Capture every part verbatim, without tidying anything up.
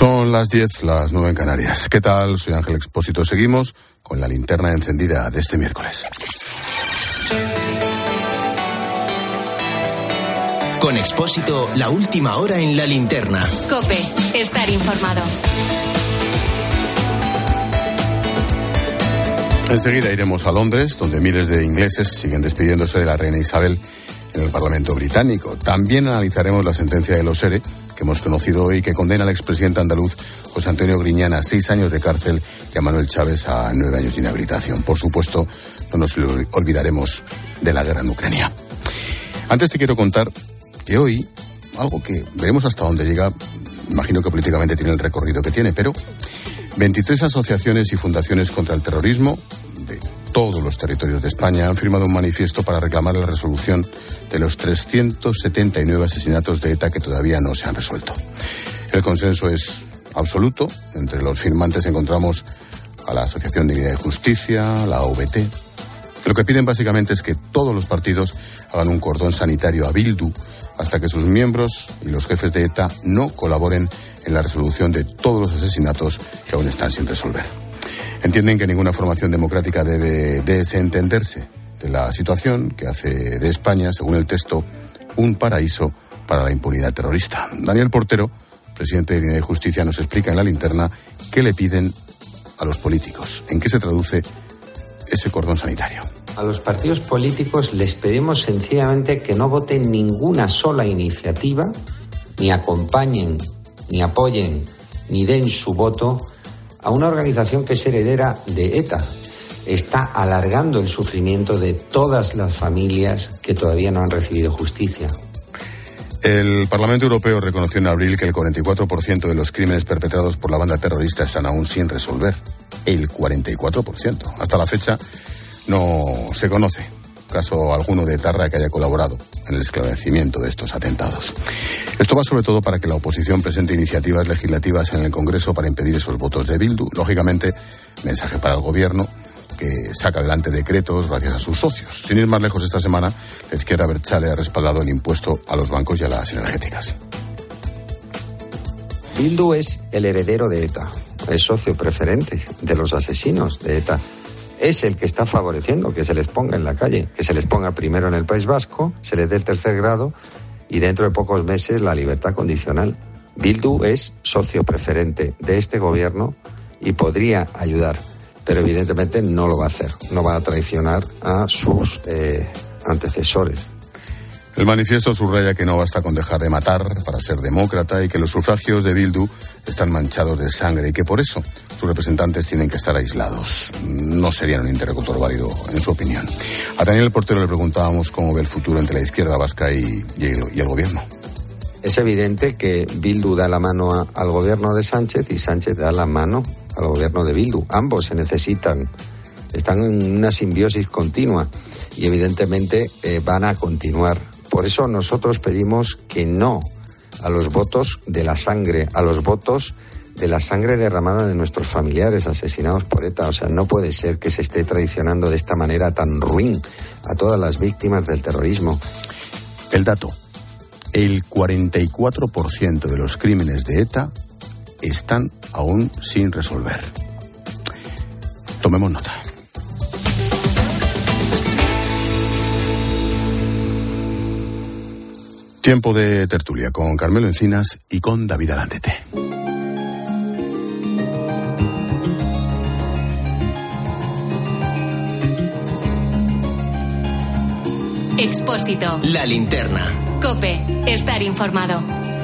Son las diez, las nueve en Canarias. ¿Qué tal? Soy Ángel Expósito. Seguimos con la linterna encendida de este miércoles. Con Expósito, la última hora en la linterna. COPE, estar informado. Enseguida iremos a Londres, donde miles de ingleses siguen despidiéndose de la reina Isabel en el Parlamento británico. También analizaremos la sentencia de los ERE, que hemos conocido hoy, que condena al expresidente andaluz José Antonio Griñán a seis años de cárcel y a Manuel Chávez a nueve años de inhabilitación. Por supuesto, no nos olvidaremos de la guerra en Ucrania. Antes te quiero contar que hoy, algo que veremos hasta dónde llega, imagino que políticamente tiene el recorrido que tiene, pero veintitrés asociaciones y fundaciones contra el terrorismo de todos los territorios de España han firmado un manifiesto para reclamar la resolución de los trescientos setenta y nueve asesinatos de ETA que todavía no se han resuelto. El consenso es absoluto. Entre los firmantes encontramos a la Asociación de Dignidad y Justicia, la A V T. Lo que piden básicamente es que todos los partidos hagan un cordón sanitario a Bildu hasta que sus miembros y los jefes de ETA no colaboren en la resolución de todos los asesinatos que aún están sin resolver. Entienden que ninguna formación democrática debe desentenderse de la situación que hace de España, según el texto, un paraíso para la impunidad terrorista. Daniel Portero, presidente de Dignidad y Justicia, nos explica en la linterna qué le piden a los políticos, en qué se traduce ese cordón sanitario. A los partidos políticos les pedimos sencillamente que no voten ninguna sola iniciativa, ni acompañen, ni apoyen, ni den su voto a una organización que es heredera de ETA. Está alargando el sufrimiento de todas las familias que todavía no han recibido justicia. El Parlamento Europeo reconoció en abril que el cuarenta y cuatro por ciento de los crímenes perpetrados por la banda terrorista están aún sin resolver. El cuarenta y cuatro por ciento. Hasta la fecha no se conoce caso alguno de etarra que haya colaborado en el esclarecimiento de estos atentados. Esto va sobre todo para que la oposición presente iniciativas legislativas en el Congreso para impedir esos votos de Bildu. Lógicamente, mensaje para el Gobierno, que saca adelante decretos gracias a sus socios. Sin ir más lejos, esta semana, la izquierda abertzale ha respaldado el impuesto a los bancos y a las energéticas. Bildu es el heredero de ETA, es socio preferente de los asesinos de ETA. Es el que está favoreciendo que se les ponga en la calle, que se les ponga primero en el País Vasco, se les dé el tercer grado y dentro de pocos meses la libertad condicional. Bildu es socio preferente de este gobierno y podría ayudar, pero evidentemente no lo va a hacer, no va a traicionar a sus eh, antecesores. El manifiesto subraya que no basta con dejar de matar para ser demócrata y que los sufragios de Bildu están manchados de sangre y que por eso sus representantes tienen que estar aislados. No serían un interlocutor válido, en su opinión. A Daniel Portero le preguntábamos cómo ve el futuro entre la izquierda vasca y, y, el, y el gobierno. Es evidente que Bildu da la mano a, al gobierno de Sánchez y Sánchez da la mano al gobierno de Bildu. Ambos se necesitan, están en una simbiosis continua y evidentemente eh, van a continuar. Por eso nosotros pedimos que no a los votos de la sangre, a los votos de la sangre derramada de nuestros familiares asesinados por ETA. O sea, no puede ser que se esté traicionando de esta manera tan ruin a todas las víctimas del terrorismo. El dato, el cuarenta y cuatro por ciento de los crímenes de ETA están aún sin resolver. Tomemos nota. Tiempo de tertulia con Carmelo Encinas y con David Alandete. Expósito. La linterna. COPE, estar informado.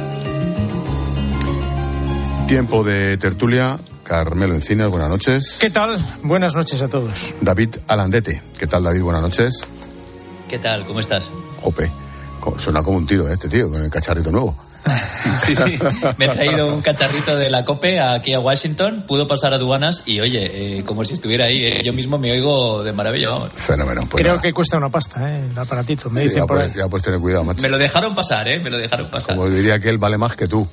Tiempo de tertulia. Carmelo Encinas, buenas noches. ¿Qué tal? Buenas noches a todos. David Alandete. ¿Qué tal, David? Buenas noches. ¿Qué tal? ¿Cómo estás? Jope. Suena como un tiro, ¿eh? Este tío, con el cacharrito nuevo. Sí, sí. Me he traído un cacharrito de la COPE aquí a Washington. Pudo pasar aduanas y, oye, eh, como si estuviera ahí. Eh, yo mismo me oigo de maravilla, vamos. Fenómeno. Pues Creo nada. que cuesta una pasta, ¿eh? El aparatito. Me Sí, dicen ya, por puedes, ahí. ya puedes tener cuidado, macho. Me lo dejaron pasar, ¿eh? Me lo dejaron pasar. Como diría que él vale más que tú.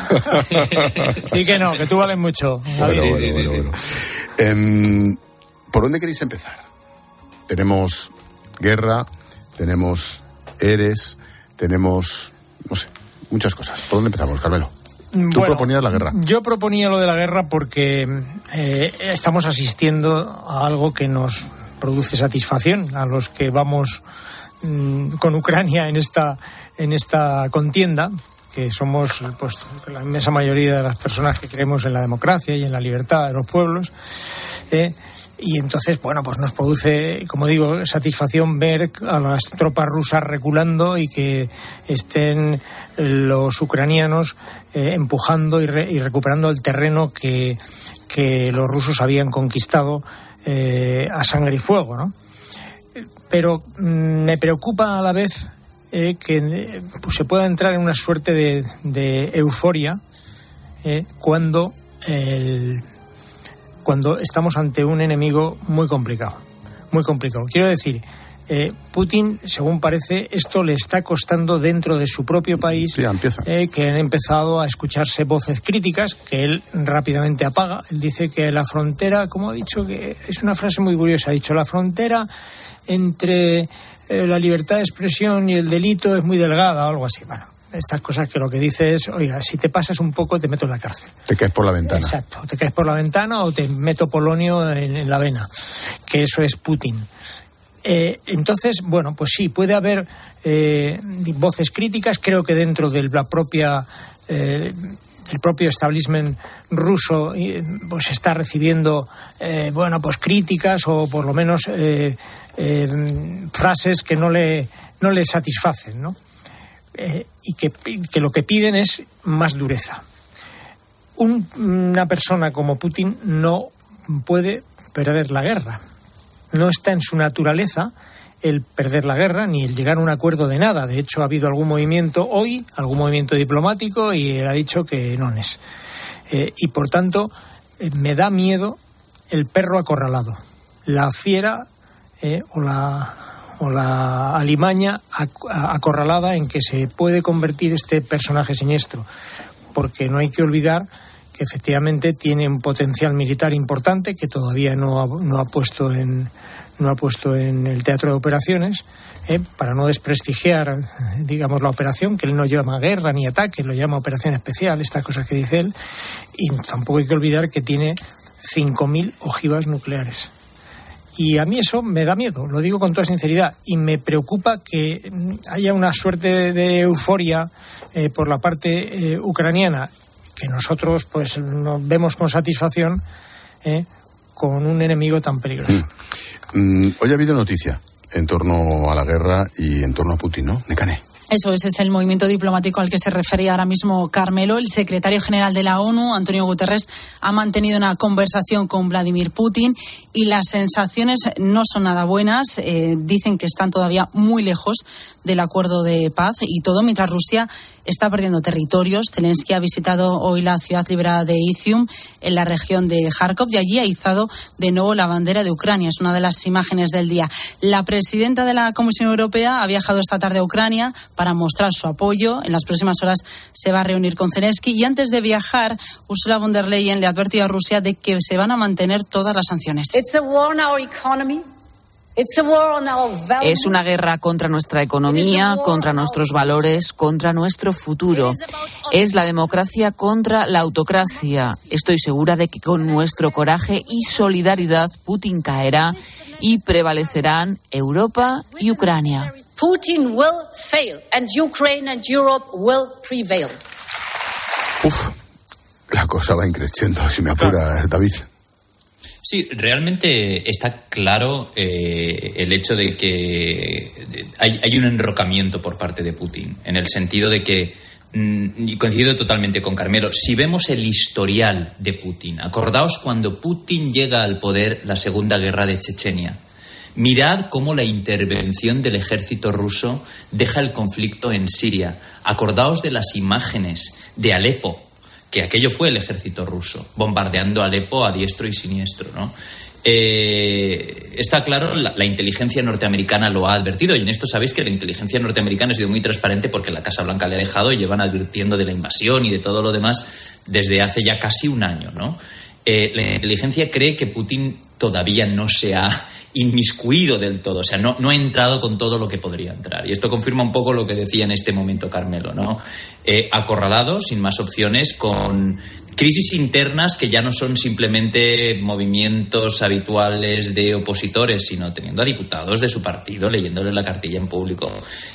Y que no, que tú vales mucho. Bueno, Sí, bueno, sí, bueno, sí, bueno. Eh, ¿Por dónde queréis empezar? Tenemos guerra, tenemos eres, tenemos, no sé, muchas cosas. ¿Por dónde empezamos, Carmelo? Tú bueno, proponías la guerra. Yo proponía lo de la guerra porque eh, estamos asistiendo a algo que nos produce satisfacción a los que vamos mmm, con Ucrania en esta en esta contienda, que somos pues la inmensa mayoría de las personas que creemos en la democracia y en la libertad de los pueblos. Eh, Y entonces, bueno, pues nos produce, como digo, satisfacción ver a las tropas rusas reculando y que estén los ucranianos eh, empujando y, re, y recuperando el terreno que, que los rusos habían conquistado eh, a sangre y fuego, ¿no? Pero mm, me preocupa a la vez eh, que pues, se pueda entrar en una suerte de, de euforia eh, cuando el... cuando estamos ante un enemigo muy complicado, muy complicado. Quiero decir, eh, Putin, según parece, esto le está costando dentro de su propio país, sí, empieza. eh, que han empezado a escucharse voces críticas que él rápidamente apaga. Él dice que la frontera, como ha dicho, que es una frase muy curiosa, ha dicho, la frontera entre eh, la libertad de expresión y el delito es muy delgada o algo así. Bueno, estas cosas que lo que dice es, oiga, si te pasas un poco te meto en la cárcel. Te caes por la ventana. Exacto, te caes por la ventana o te meto polonio en, en la vena, que eso es Putin. Eh, entonces, bueno, pues sí, puede haber eh, voces críticas, creo que dentro de la propia... Eh, el propio establishment ruso pues está recibiendo eh, bueno pues críticas o por lo menos eh, eh, frases que no le no le satisfacen, ¿no? Eh, y que, que lo que piden es más dureza. Un, una persona como Putin no puede perder la guerra. No está en su naturaleza el perder la guerra ni el llegar a un acuerdo de nada. De hecho, ha habido algún movimiento hoy, algún movimiento diplomático, y él ha dicho que no es. Eh, y por tanto, eh, me da miedo el perro acorralado, la fiera eh, o la o la alimaña acorralada en que se puede convertir este personaje siniestro, porque no hay que olvidar que efectivamente tiene un potencial militar importante que todavía no ha, no ha puesto en no ha puesto en el teatro de operaciones, eh, para no desprestigiar, digamos, la operación, que él no llama guerra ni ataque, lo llama operación especial, estas cosas que dice él, y tampoco hay que olvidar que tiene cinco mil ojivas nucleares. Y a mí eso me da miedo, lo digo con toda sinceridad, y me preocupa que haya una suerte de euforia eh, por la parte eh, ucraniana, que nosotros pues nos vemos con satisfacción eh, con un enemigo tan peligroso. Mm. Mm, hoy ha habido noticia en torno a la guerra y en torno a Putin, ¿no? Nekane. Eso, ese es el movimiento diplomático al que se refería ahora mismo Carmelo. El secretario general de la ONU, Antonio Guterres, ha mantenido una conversación con Vladimir Putin y las sensaciones no son nada buenas. Eh, dicen que están todavía muy lejos del acuerdo de paz y todo mientras Rusia está perdiendo territorios. Zelensky ha visitado hoy la ciudad liberada de Izium, en la región de Kharkov, y allí ha izado de nuevo la bandera de Ucrania. Es una de las imágenes del día. La presidenta de la Comisión Europea ha viajado esta tarde a Ucrania para mostrar su apoyo. En las próximas horas se va a reunir con Zelensky y antes de viajar, Ursula von der Leyen le ha advertido a Rusia de que se van a mantener todas las sanciones. It's a war on our economy. Es una guerra contra nuestra economía, contra nuestros valores, contra nuestro futuro. Es la democracia contra la autocracia. Estoy segura de que con nuestro coraje y solidaridad Putin caerá y prevalecerán Europa y Ucrania. Putin will fail and Ukraine and Europe will prevail. Uf, la cosa va increciendo, si me apuras, David. Sí, realmente está claro eh, el hecho de que hay, hay un enrocamiento por parte de Putin, en el sentido de que, mm, y coincido totalmente con Carmelo, si vemos el historial de Putin, acordaos cuando Putin llega al poder, la Segunda Guerra de Chechenia, mirad cómo la intervención del ejército ruso deja el conflicto en Siria, acordaos de las imágenes de Alepo, que aquello fue el ejército ruso, bombardeando Alepo a diestro y siniestro, ¿no? Eh, está claro, la, la inteligencia norteamericana lo ha advertido, y en esto sabéis que la inteligencia norteamericana ha sido muy transparente porque la Casa Blanca le ha dejado y llevan advirtiendo de la invasión y de todo lo demás desde hace ya casi un año, ¿no? Eh, la inteligencia cree que Putin todavía no se ha inmiscuido del todo, o sea, no, no ha entrado con todo lo que podría entrar. Y esto confirma un poco lo que decía en este momento Carmelo, ¿no? Eh, acorralado, sin más opciones, con crisis internas que ya no son simplemente movimientos habituales de opositores, sino teniendo a diputados de su partido leyéndole la cartilla en público.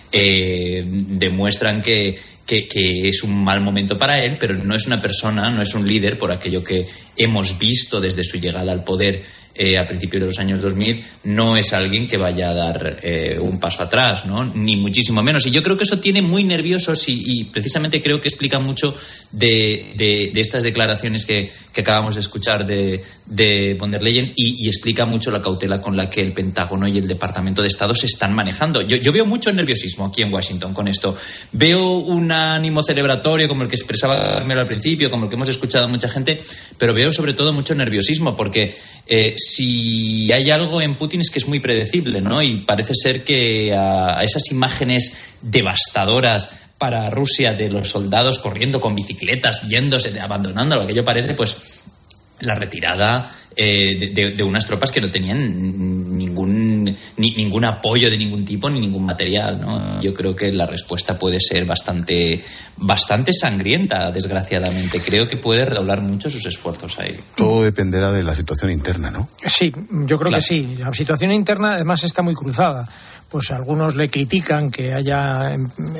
Eh, demuestran que, que, que es un mal momento para él, pero no es una persona, no es un líder, por aquello que hemos visto desde su llegada al poder eh, a principios de los años dos mil, no es alguien que vaya a dar eh, un paso atrás, ¿no? Ni muchísimo menos. Y yo creo que eso tiene muy nerviosos y, y precisamente creo que explica mucho de, de, de estas declaraciones que, que acabamos de escuchar de, de von der Leyen y, y explica mucho la cautela con la que el Pentágono y el Departamento de Estado se están manejando. Yo, yo veo mucho nerviosismo aquí en Washington con esto. Veo un ánimo celebratorio como el que expresaba Carmelo al principio, como el que hemos escuchado a mucha gente, pero veo sobre todo mucho nerviosismo porque eh, si hay algo en Putin es que es muy predecible, ¿no? Y parece ser que a, a esas imágenes devastadoras para Rusia de los soldados corriendo con bicicletas, yéndose, abandonando lo que yo parece, pues la retirada eh, de, de, de unas tropas que no tenían ningún ni, ningún apoyo de ningún tipo ni ningún material, ¿no? Yo creo que la respuesta puede ser bastante bastante sangrienta, desgraciadamente. Creo que puede redoblar mucho sus esfuerzos ahí. Todo dependerá de la situación interna, ¿no? Sí, yo creo Claro. que sí. La situación interna además está muy cruzada. Pues algunos le critican que haya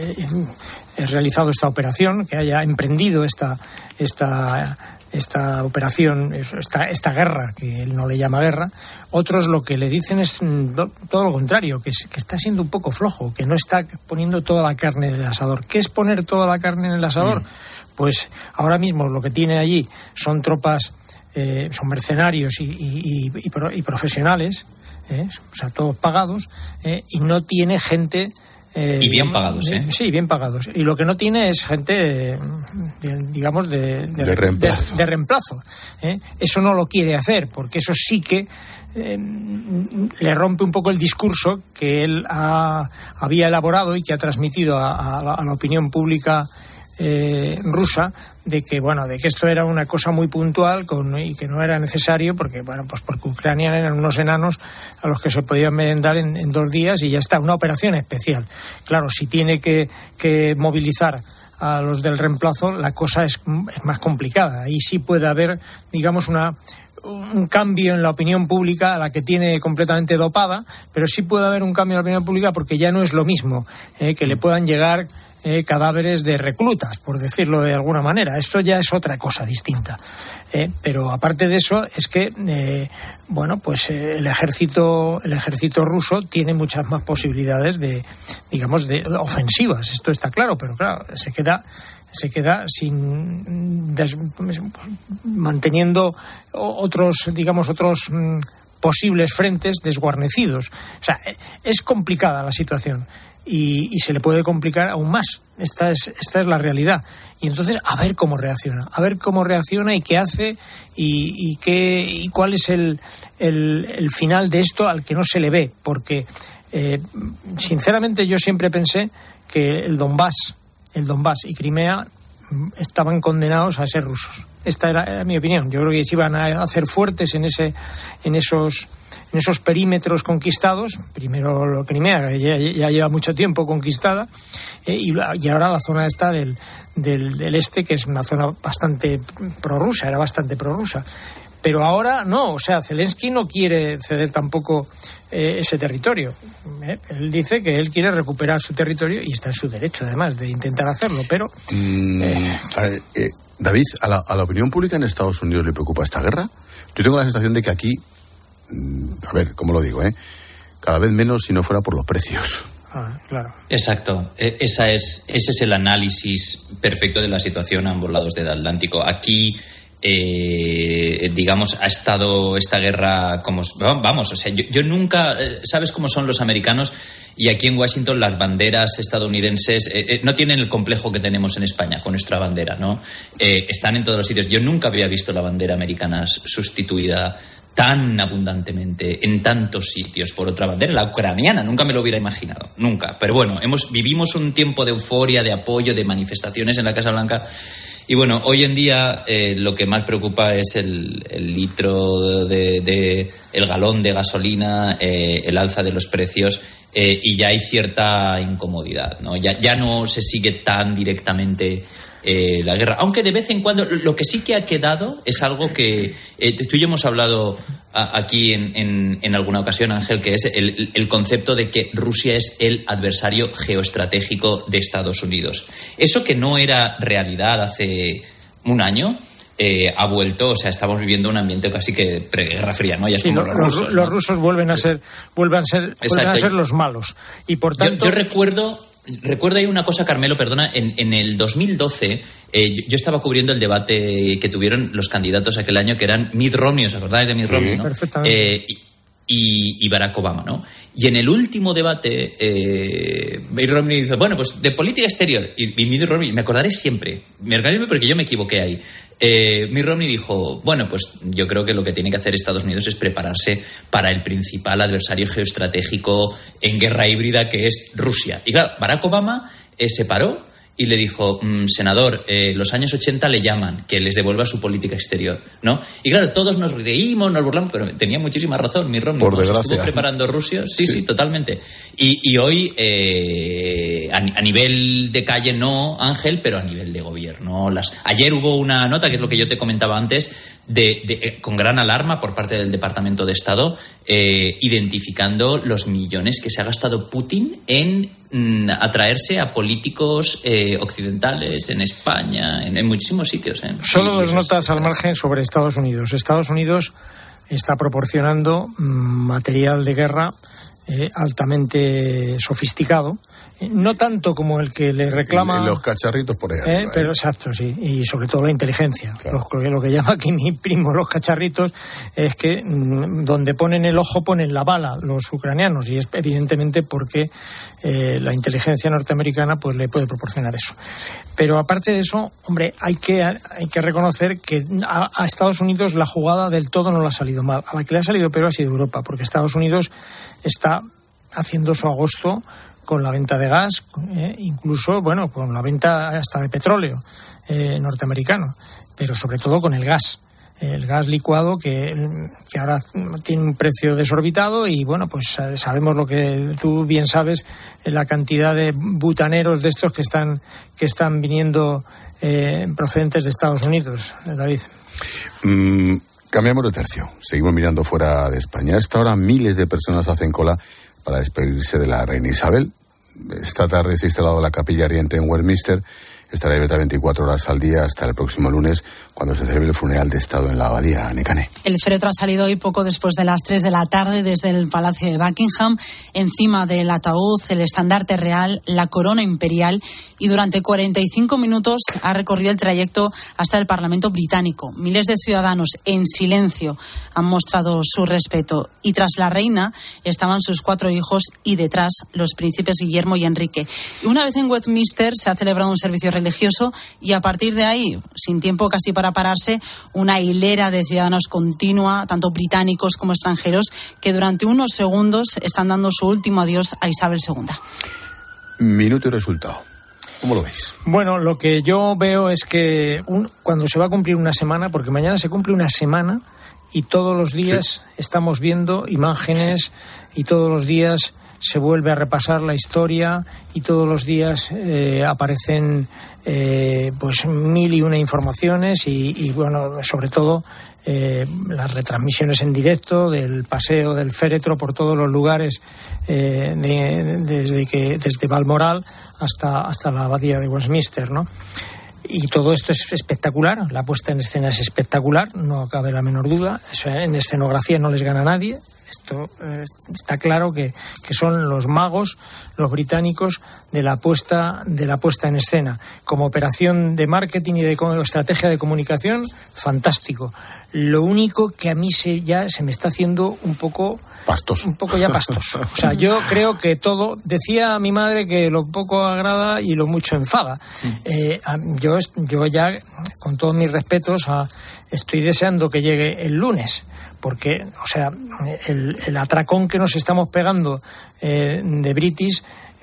eh, realizado esta operación, que haya emprendido esta esta esta operación, esta, esta guerra, que él no le llama guerra. Otros lo que le dicen es todo lo contrario, que, es, que está siendo un poco flojo, que no está poniendo toda la carne en el asador. ¿Qué es poner toda la carne en el asador? Mm. Pues ahora mismo lo que tiene allí son tropas, eh, son mercenarios y, y, y, y profesionales, eh, o sea, todos pagados, eh, y no tiene gente... Eh, y bien pagados, ¿eh? Sí, bien pagados. Y lo que no tiene es gente, digamos, de, de, de reemplazo. De, de reemplazo ¿eh? Eso no lo quiere hacer, porque eso sí que eh, le rompe un poco el discurso que él ha, había elaborado y que ha transmitido a, a, la, a la opinión pública eh, rusa, de que bueno de que esto era una cosa muy puntual con, y que no era necesario porque bueno pues porque Ucrania eran unos enanos a los que se podían merendar en, en dos días y ya está, una operación especial. Claro, si tiene que, que movilizar a los del reemplazo, la cosa es, es más complicada. Ahí sí puede haber, digamos, una un cambio en la opinión pública, a la que tiene completamente dopada, pero sí puede haber un cambio en la opinión pública porque ya no es lo mismo eh, que le puedan llegar Eh, cadáveres de reclutas, por decirlo de alguna manera. Eso ya es otra cosa distinta. Eh, pero aparte de eso, es que eh, bueno, pues eh, el ejército, el ejército ruso tiene muchas más posibilidades de, digamos, de ofensivas. Esto está claro, pero claro, se queda se queda sin des, manteniendo otros, digamos, otros mm, posibles frentes desguarnecidos. O sea, es complicada la situación. Y, y se le puede complicar aún más. Esta es, esta es la realidad. Y entonces, a ver cómo reacciona. A ver cómo reacciona y qué hace y, y, qué, y cuál es el, el, el final de esto al que no se le ve. Porque, eh, sinceramente, yo siempre pensé que el Donbass, el Donbass y Crimea estaban condenados a ser rusos. Esta era, era mi opinión. Yo creo que se iban a hacer fuertes en, ese, en esos... en esos perímetros conquistados, primero lo Crimea, que ya, ya lleva mucho tiempo conquistada, eh, y, y ahora la zona esta del, del, del este, que es una zona bastante prorrusa, era bastante prorrusa. Pero ahora no, o sea, Zelensky no quiere ceder tampoco eh, ese territorio. Eh, él dice que él quiere recuperar su territorio y está en su derecho, además, de intentar hacerlo, pero... Mm, eh, eh, David, ¿a la, ¿a la opinión pública en Estados Unidos le preocupa esta guerra? Yo tengo la sensación de que aquí, a ver, ¿cómo lo digo, eh? Cada vez menos si no fuera por los precios. Ah, claro. Exacto. Esa es, ese es el análisis perfecto de la situación a ambos lados del Atlántico. Aquí, eh, digamos, ha estado esta guerra como... Vamos, o sea, yo, yo nunca... ¿Sabes cómo son los americanos? Y aquí en Washington las banderas estadounidenses eh, eh, no tienen el complejo que tenemos en España con nuestra bandera, ¿no? Eh, están en todos los sitios. Yo nunca había visto la bandera americana sustituida tan abundantemente en tantos sitios por otra bandera, la ucraniana. Nunca me lo hubiera imaginado, nunca. Pero bueno, hemos vivimos un tiempo de euforia, de apoyo, de manifestaciones en la Casa Blanca Y bueno, hoy en día eh, lo que más preocupa es el, el litro de, de el galón de gasolina, eh, el alza de los precios, eh, y ya hay cierta incomodidad, ¿no? Ya, ya no se sigue tan directamente eh, la guerra, aunque de vez en cuando lo que sí que ha quedado es algo que eh, tú y yo hemos hablado a, aquí en, en, en alguna ocasión, Ángel, que es el, el concepto de que Rusia es el adversario geoestratégico de Estados Unidos. Eso que no era realidad hace un año, eh, ha vuelto, o sea, estamos viviendo un ambiente casi que preguerra fría, ¿no? Ya sí, como los, los rusos, los ¿no? rusos vuelven a ser, vuelven a ser, vuelven a ser los malos. Y por tanto, yo, yo recuerdo, recuerdo ahí una cosa, Carmelo, perdona, en, en el dos mil doce eh, yo, yo estaba cubriendo el debate que tuvieron los candidatos aquel año, que eran Mitt Romney, ¿os acordáis de Mitt Romney? Sí, ¿no? Perfectamente. Eh, y, y Barack Obama, ¿no? Y en el último debate, eh, Mitt Romney dice, bueno, pues de política exterior, y, y Mitt Romney, me acordaré siempre, me acordaré porque yo me equivoqué ahí. Eh, Mitt Romney dijo, bueno, pues yo creo que lo que tiene que hacer Estados Unidos es prepararse para el principal adversario geoestratégico en guerra híbrida, que es Rusia. Y claro, Barack Obama eh, se paró y le dijo, mmm, senador, eh, los años ochenta le llaman, que les devuelva su política exterior, ¿no? Y claro, todos nos reímos, nos burlamos, pero tenía muchísima razón Mitt Romney. Por ¿no? desgracia. Se estuvo preparando Rusia, sí, sí, sí, totalmente. Y, y hoy, eh, a, a nivel de calle no, Ángel, pero a nivel de gobierno. Las... Ayer hubo una nota, que es lo que yo te comentaba antes, de, de, eh, con gran alarma por parte del Departamento de Estado, eh, identificando los millones que se ha gastado Putin en mm, atraerse a políticos eh, occidentales en España, en, en muchísimos sitios. ¿eh? Solo dos es, notas es, al margen sobre Estados Unidos. Estados Unidos está proporcionando mm, material de guerra eh, altamente sofisticado, no tanto como el que le reclama... Los cacharritos, por ejemplo. Eh, pero exacto, sí. Y sobre todo la inteligencia. Claro. Lo, lo que llama aquí mi primo los cacharritos es que mmm, donde ponen el ojo ponen la bala los ucranianos, y es evidentemente porque eh, la inteligencia norteamericana pues le puede proporcionar eso. Pero aparte de eso, hombre, hay que, hay que reconocer que a, a Estados Unidos la jugada del todo no le ha salido mal. A la que le ha salido peor ha sido Europa, porque Estados Unidos está haciendo su agosto con la venta de gas, eh, incluso, bueno, con la venta hasta de petróleo eh, norteamericano, pero sobre todo con el gas, el gas licuado que, que ahora tiene un precio desorbitado y, bueno, pues sabemos lo que tú bien sabes, la cantidad de butaneros de estos que están, que están viniendo eh, procedentes de Estados Unidos. David. Mm, cambiamos de tercio, seguimos mirando fuera de España. A esta hora miles de personas hacen cola para despedirse de la reina Isabel. Esta tarde se ha instalado la capilla ardiente en Westminster. Estará abierta veinticuatro horas al día hasta el próximo lunes, cuando se celebre el funeral de Estado en la abadía. Necane. El féretro ha salido hoy poco después de las tres de la tarde desde el Palacio de Buckingham. Encima del ataúd, el estandarte real, la corona imperial, y durante cuarenta y cinco minutos ha recorrido el trayecto hasta el Parlamento británico. Miles de ciudadanos en silencio han mostrado su respeto. Y tras la reina estaban sus cuatro hijos y detrás los príncipes Guillermo y Enrique. Y una vez en Westminster se ha celebrado un servicio religioso y a partir de ahí, sin tiempo casi para pararse, una hilera de ciudadanos continua, tanto británicos como extranjeros, que durante unos segundos están dando su último adiós a Isabel segunda. Minuto y resultado. ¿Cómo lo veis? Bueno, lo que yo veo es que un, cuando se va a cumplir una semana, porque mañana se cumple una semana y todos los días sí. estamos viendo imágenes y todos los días se vuelve a repasar la historia y todos los días eh, aparecen eh, pues mil y una informaciones y, y bueno, sobre todo eh, las retransmisiones en directo del paseo del féretro por todos los lugares eh, de, desde que desde Balmoral hasta hasta la abadía de Westminster, ¿no? Y todo esto es espectacular, la puesta en escena es espectacular, no cabe la menor duda. Eso, en escenografía no les gana a nadie. Esto eh, está claro que, que son los magos, los británicos, de la puesta de la puesta en escena. Como operación de marketing y de estrategia de comunicación, fantástico. Lo único que a mí se, ya se me está haciendo un poco pastoso. Un poco ya pastoso. O sea, yo creo que todo, decía mi madre que lo poco agrada y lo mucho enfada. Eh, yo, yo ya, con todos mis respetos, a, estoy deseando que llegue el lunes. Porque, o sea, el, el atracón que nos estamos pegando eh, de British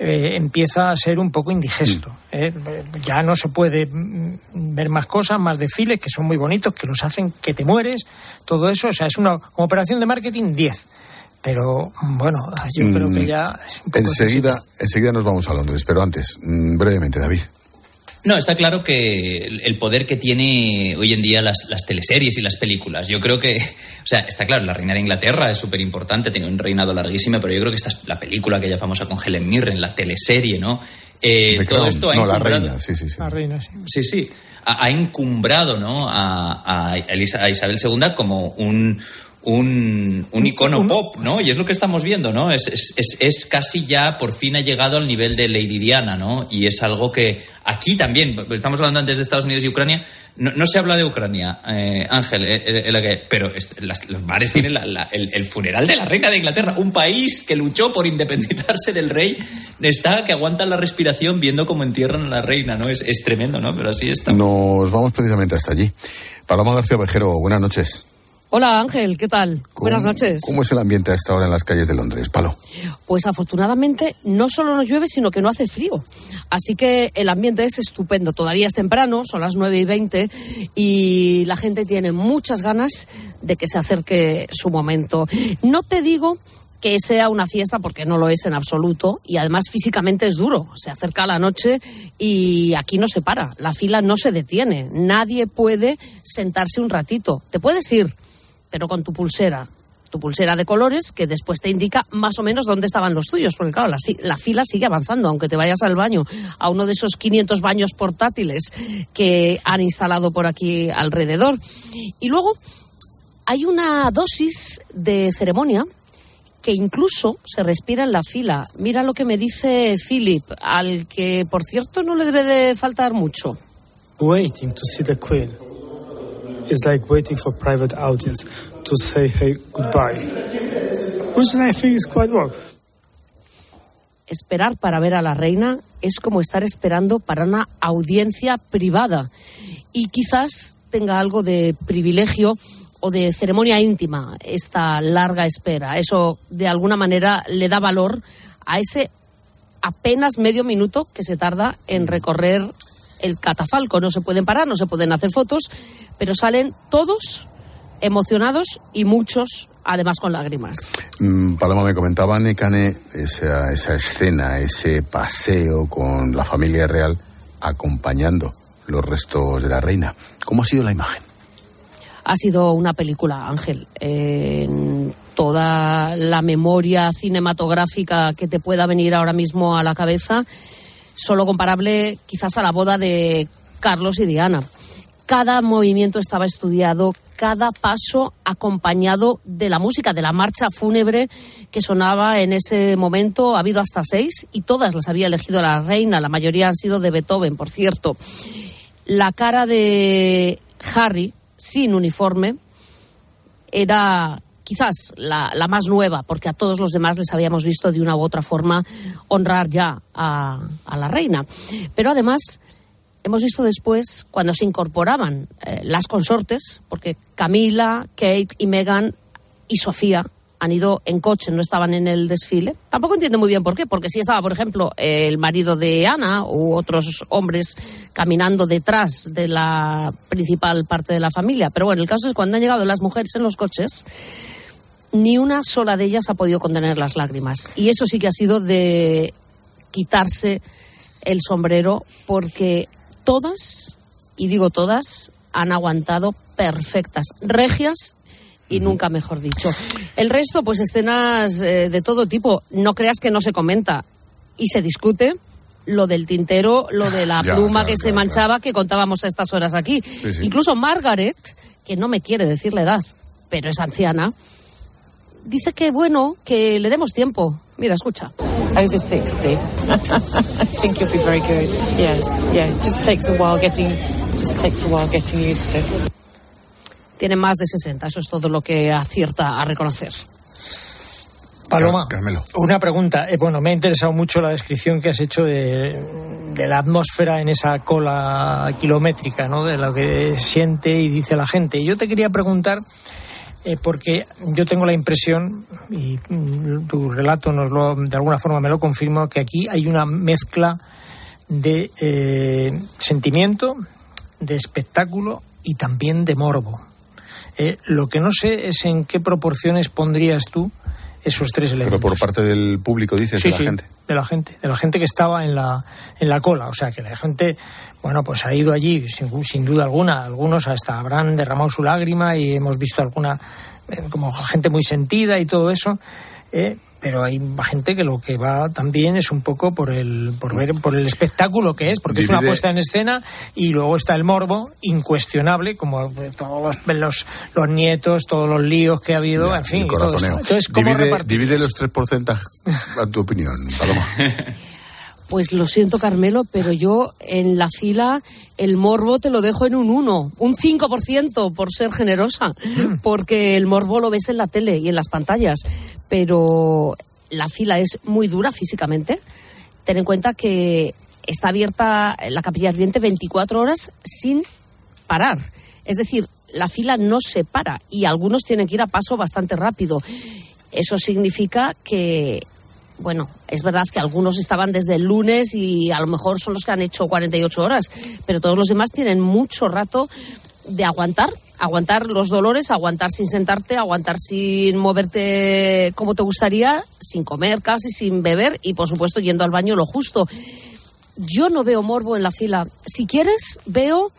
eh, empieza a ser un poco indigesto. Mm. Eh, ya no se puede ver más cosas, más desfiles que son muy bonitos, que los hacen que te mueres, todo eso, o sea, es una como operación de marketing diez. Pero, bueno, yo mm. creo que ya... Es un poco enseguida, enseguida nos vamos a Londres, pero antes, brevemente, David. No, está claro que el poder que tiene hoy en día las, las teleseries y las películas. Yo creo que, o sea, está claro, la reina de Inglaterra es súper importante, tiene un reinado larguísimo, pero yo creo que esta es la película aquella famosa con Helen Mirren, la teleserie, ¿no? Eh, todo esto ha no, la reina, sí, sí, sí. La reina, sí. Sí, sí. Ha, ha encumbrado, ¿no? A, a, Elisa, a Isabel segunda como un... Un, un icono pop, ¿no? Y es lo que estamos viendo, ¿no? Es, es, es, es casi ya, por fin ha llegado al nivel de Lady Diana, ¿no? Y es algo que aquí también, estamos hablando antes de Estados Unidos y Ucrania, no, no se habla de Ucrania, eh, Ángel, eh, eh, pero est- las, los bares tienen la, la, el, el funeral de la reina de Inglaterra, un país que luchó por independizarse del rey, está que aguanta la respiración viendo cómo entierran a la reina, ¿no? Es, es tremendo, ¿no? Pero así está. Nos vamos precisamente hasta allí. Paloma García Ovejero, buenas noches. Hola Ángel, ¿qué tal? Buenas noches. ¿Cómo es el ambiente a esta hora en las calles de Londres, Palo? Pues afortunadamente no solo no llueve, sino que no hace frío. Así que el ambiente es estupendo. Todavía es temprano, son las nueve y veinte, y la gente tiene muchas ganas de que se acerque su momento. No te digo que sea una fiesta, porque no lo es en absoluto, y además físicamente es duro. Se acerca la noche y aquí no se para, la fila no se detiene. Nadie puede sentarse un ratito. Te puedes ir, pero con tu pulsera, tu pulsera de colores, que después te indica más o menos dónde estaban los tuyos, porque claro, la, la fila sigue avanzando, aunque te vayas al baño, a uno de esos quinientos baños portátiles que han instalado por aquí alrededor. Y luego hay una dosis de ceremonia que incluso se respira en la fila. Mira lo que me dice Philip, al que, por cierto, no le debe de faltar mucho. Waiting to see the Queen. It's like waiting for private audience to say hey goodbye, which I think is quite wrong. Esperar para ver a la reina es como estar esperando para una audiencia privada, y quizás tenga algo de privilegio o de ceremonia íntima esta larga espera. Eso de alguna manera le da valor a ese apenas medio minuto que se tarda en recorrer el catafalco. No se pueden parar, no se pueden hacer fotos, pero salen todos emocionados y muchos además con lágrimas. Mm, Paloma, me comentaba Nekane esa, esa escena, ese paseo con la familia real acompañando los restos de la reina. ¿Cómo ha sido la imagen? Ha sido una película, Ángel. Eh, en toda la memoria cinematográfica que te pueda venir ahora mismo a la cabeza, solo comparable quizás a la boda de Carlos y Diana. Cada movimiento estaba estudiado, cada paso acompañado de la música, de la marcha fúnebre que sonaba en ese momento. Ha habido hasta seis y todas las había elegido la reina, la mayoría han sido de Beethoven, por cierto. La cara de Harry, sin uniforme, era quizás la, la más nueva, porque a todos los demás les habíamos visto de una u otra forma honrar ya a, a la reina. Pero además hemos visto después, cuando se incorporaban eh, las consortes, porque Camila, Kate y Meghan y Sofía han ido en coche, no estaban en el desfile. Tampoco entiendo muy bien por qué, porque sí estaba, por ejemplo, el marido de Ana u otros hombres caminando detrás de la principal parte de la familia. Pero bueno, el caso es que cuando han llegado las mujeres en los coches, ni una sola de ellas ha podido contener las lágrimas. Y eso sí que ha sido de quitarse el sombrero, porque todas, y digo todas, han aguantado perfectas, regias y nunca mejor dicho. El resto, pues escenas eh, de todo tipo. No creas que no se comenta y se discute lo del tintero, lo de la ya, pluma ya, que ya, se ya. manchaba, que contábamos a estas horas aquí. Sí, sí. Incluso Margaret, que no me quiere decir la edad, pero es anciana, dice que bueno, que le demos tiempo. Mira, escucha. Over sixty. I think you'll be very good. Yes, yeah. Just takes a while getting, just takes a while getting used to. Tiene más de sesenta, eso es todo lo que acierta a reconocer. Paloma, Carmelo. una pregunta. Eh, bueno, me ha interesado mucho la descripción que has hecho de, de la atmósfera en esa cola kilométrica, ¿no? De lo que siente y dice la gente. Yo te quería preguntar, eh, porque yo tengo la impresión, y tu relato nos lo, de alguna forma me lo confirma, que aquí hay una mezcla de eh, sentimiento, de espectáculo y también de morbo. Eh, lo que no sé es en qué proporciones pondrías tú esos tres elementos. Pero por parte del público, dices, sí, de la sí, gente. de la gente, de la gente que estaba en la en la cola. O sea, que la gente, bueno, pues ha ido allí sin, sin duda alguna. Algunos hasta habrán derramado su lágrima y hemos visto alguna, eh, como gente muy sentida y todo eso. Eh, pero hay gente que lo que va también es un poco por el por ver por el espectáculo que es, porque Divide. es una puesta en escena, y luego está el morbo incuestionable, como todos los los, los nietos, todos los líos que ha habido, ya, en fin, y todo esto. Entonces, ¿cómo divide, divide los tres porcentajes a tu opinión, Paloma. Pues lo siento, Carmelo, pero yo en la fila el morbo te lo dejo en un uno, un cinco por ciento por ser generosa, porque el morbo lo ves en la tele y en las pantallas, pero la fila es muy dura físicamente. Ten en cuenta que está abierta la Capilla Ardiente veinticuatro horas sin parar. Es decir, la fila no se para y algunos tienen que ir a paso bastante rápido. Eso significa que, bueno, es verdad que algunos estaban desde el lunes y a lo mejor son los que han hecho cuarenta y ocho horas, pero todos los demás tienen mucho rato de aguantar, aguantar los dolores, aguantar sin sentarte, aguantar sin moverte como te gustaría, sin comer casi, sin beber y, por supuesto, yendo al baño lo justo. Yo no veo morbo en la fila. Si quieres, veo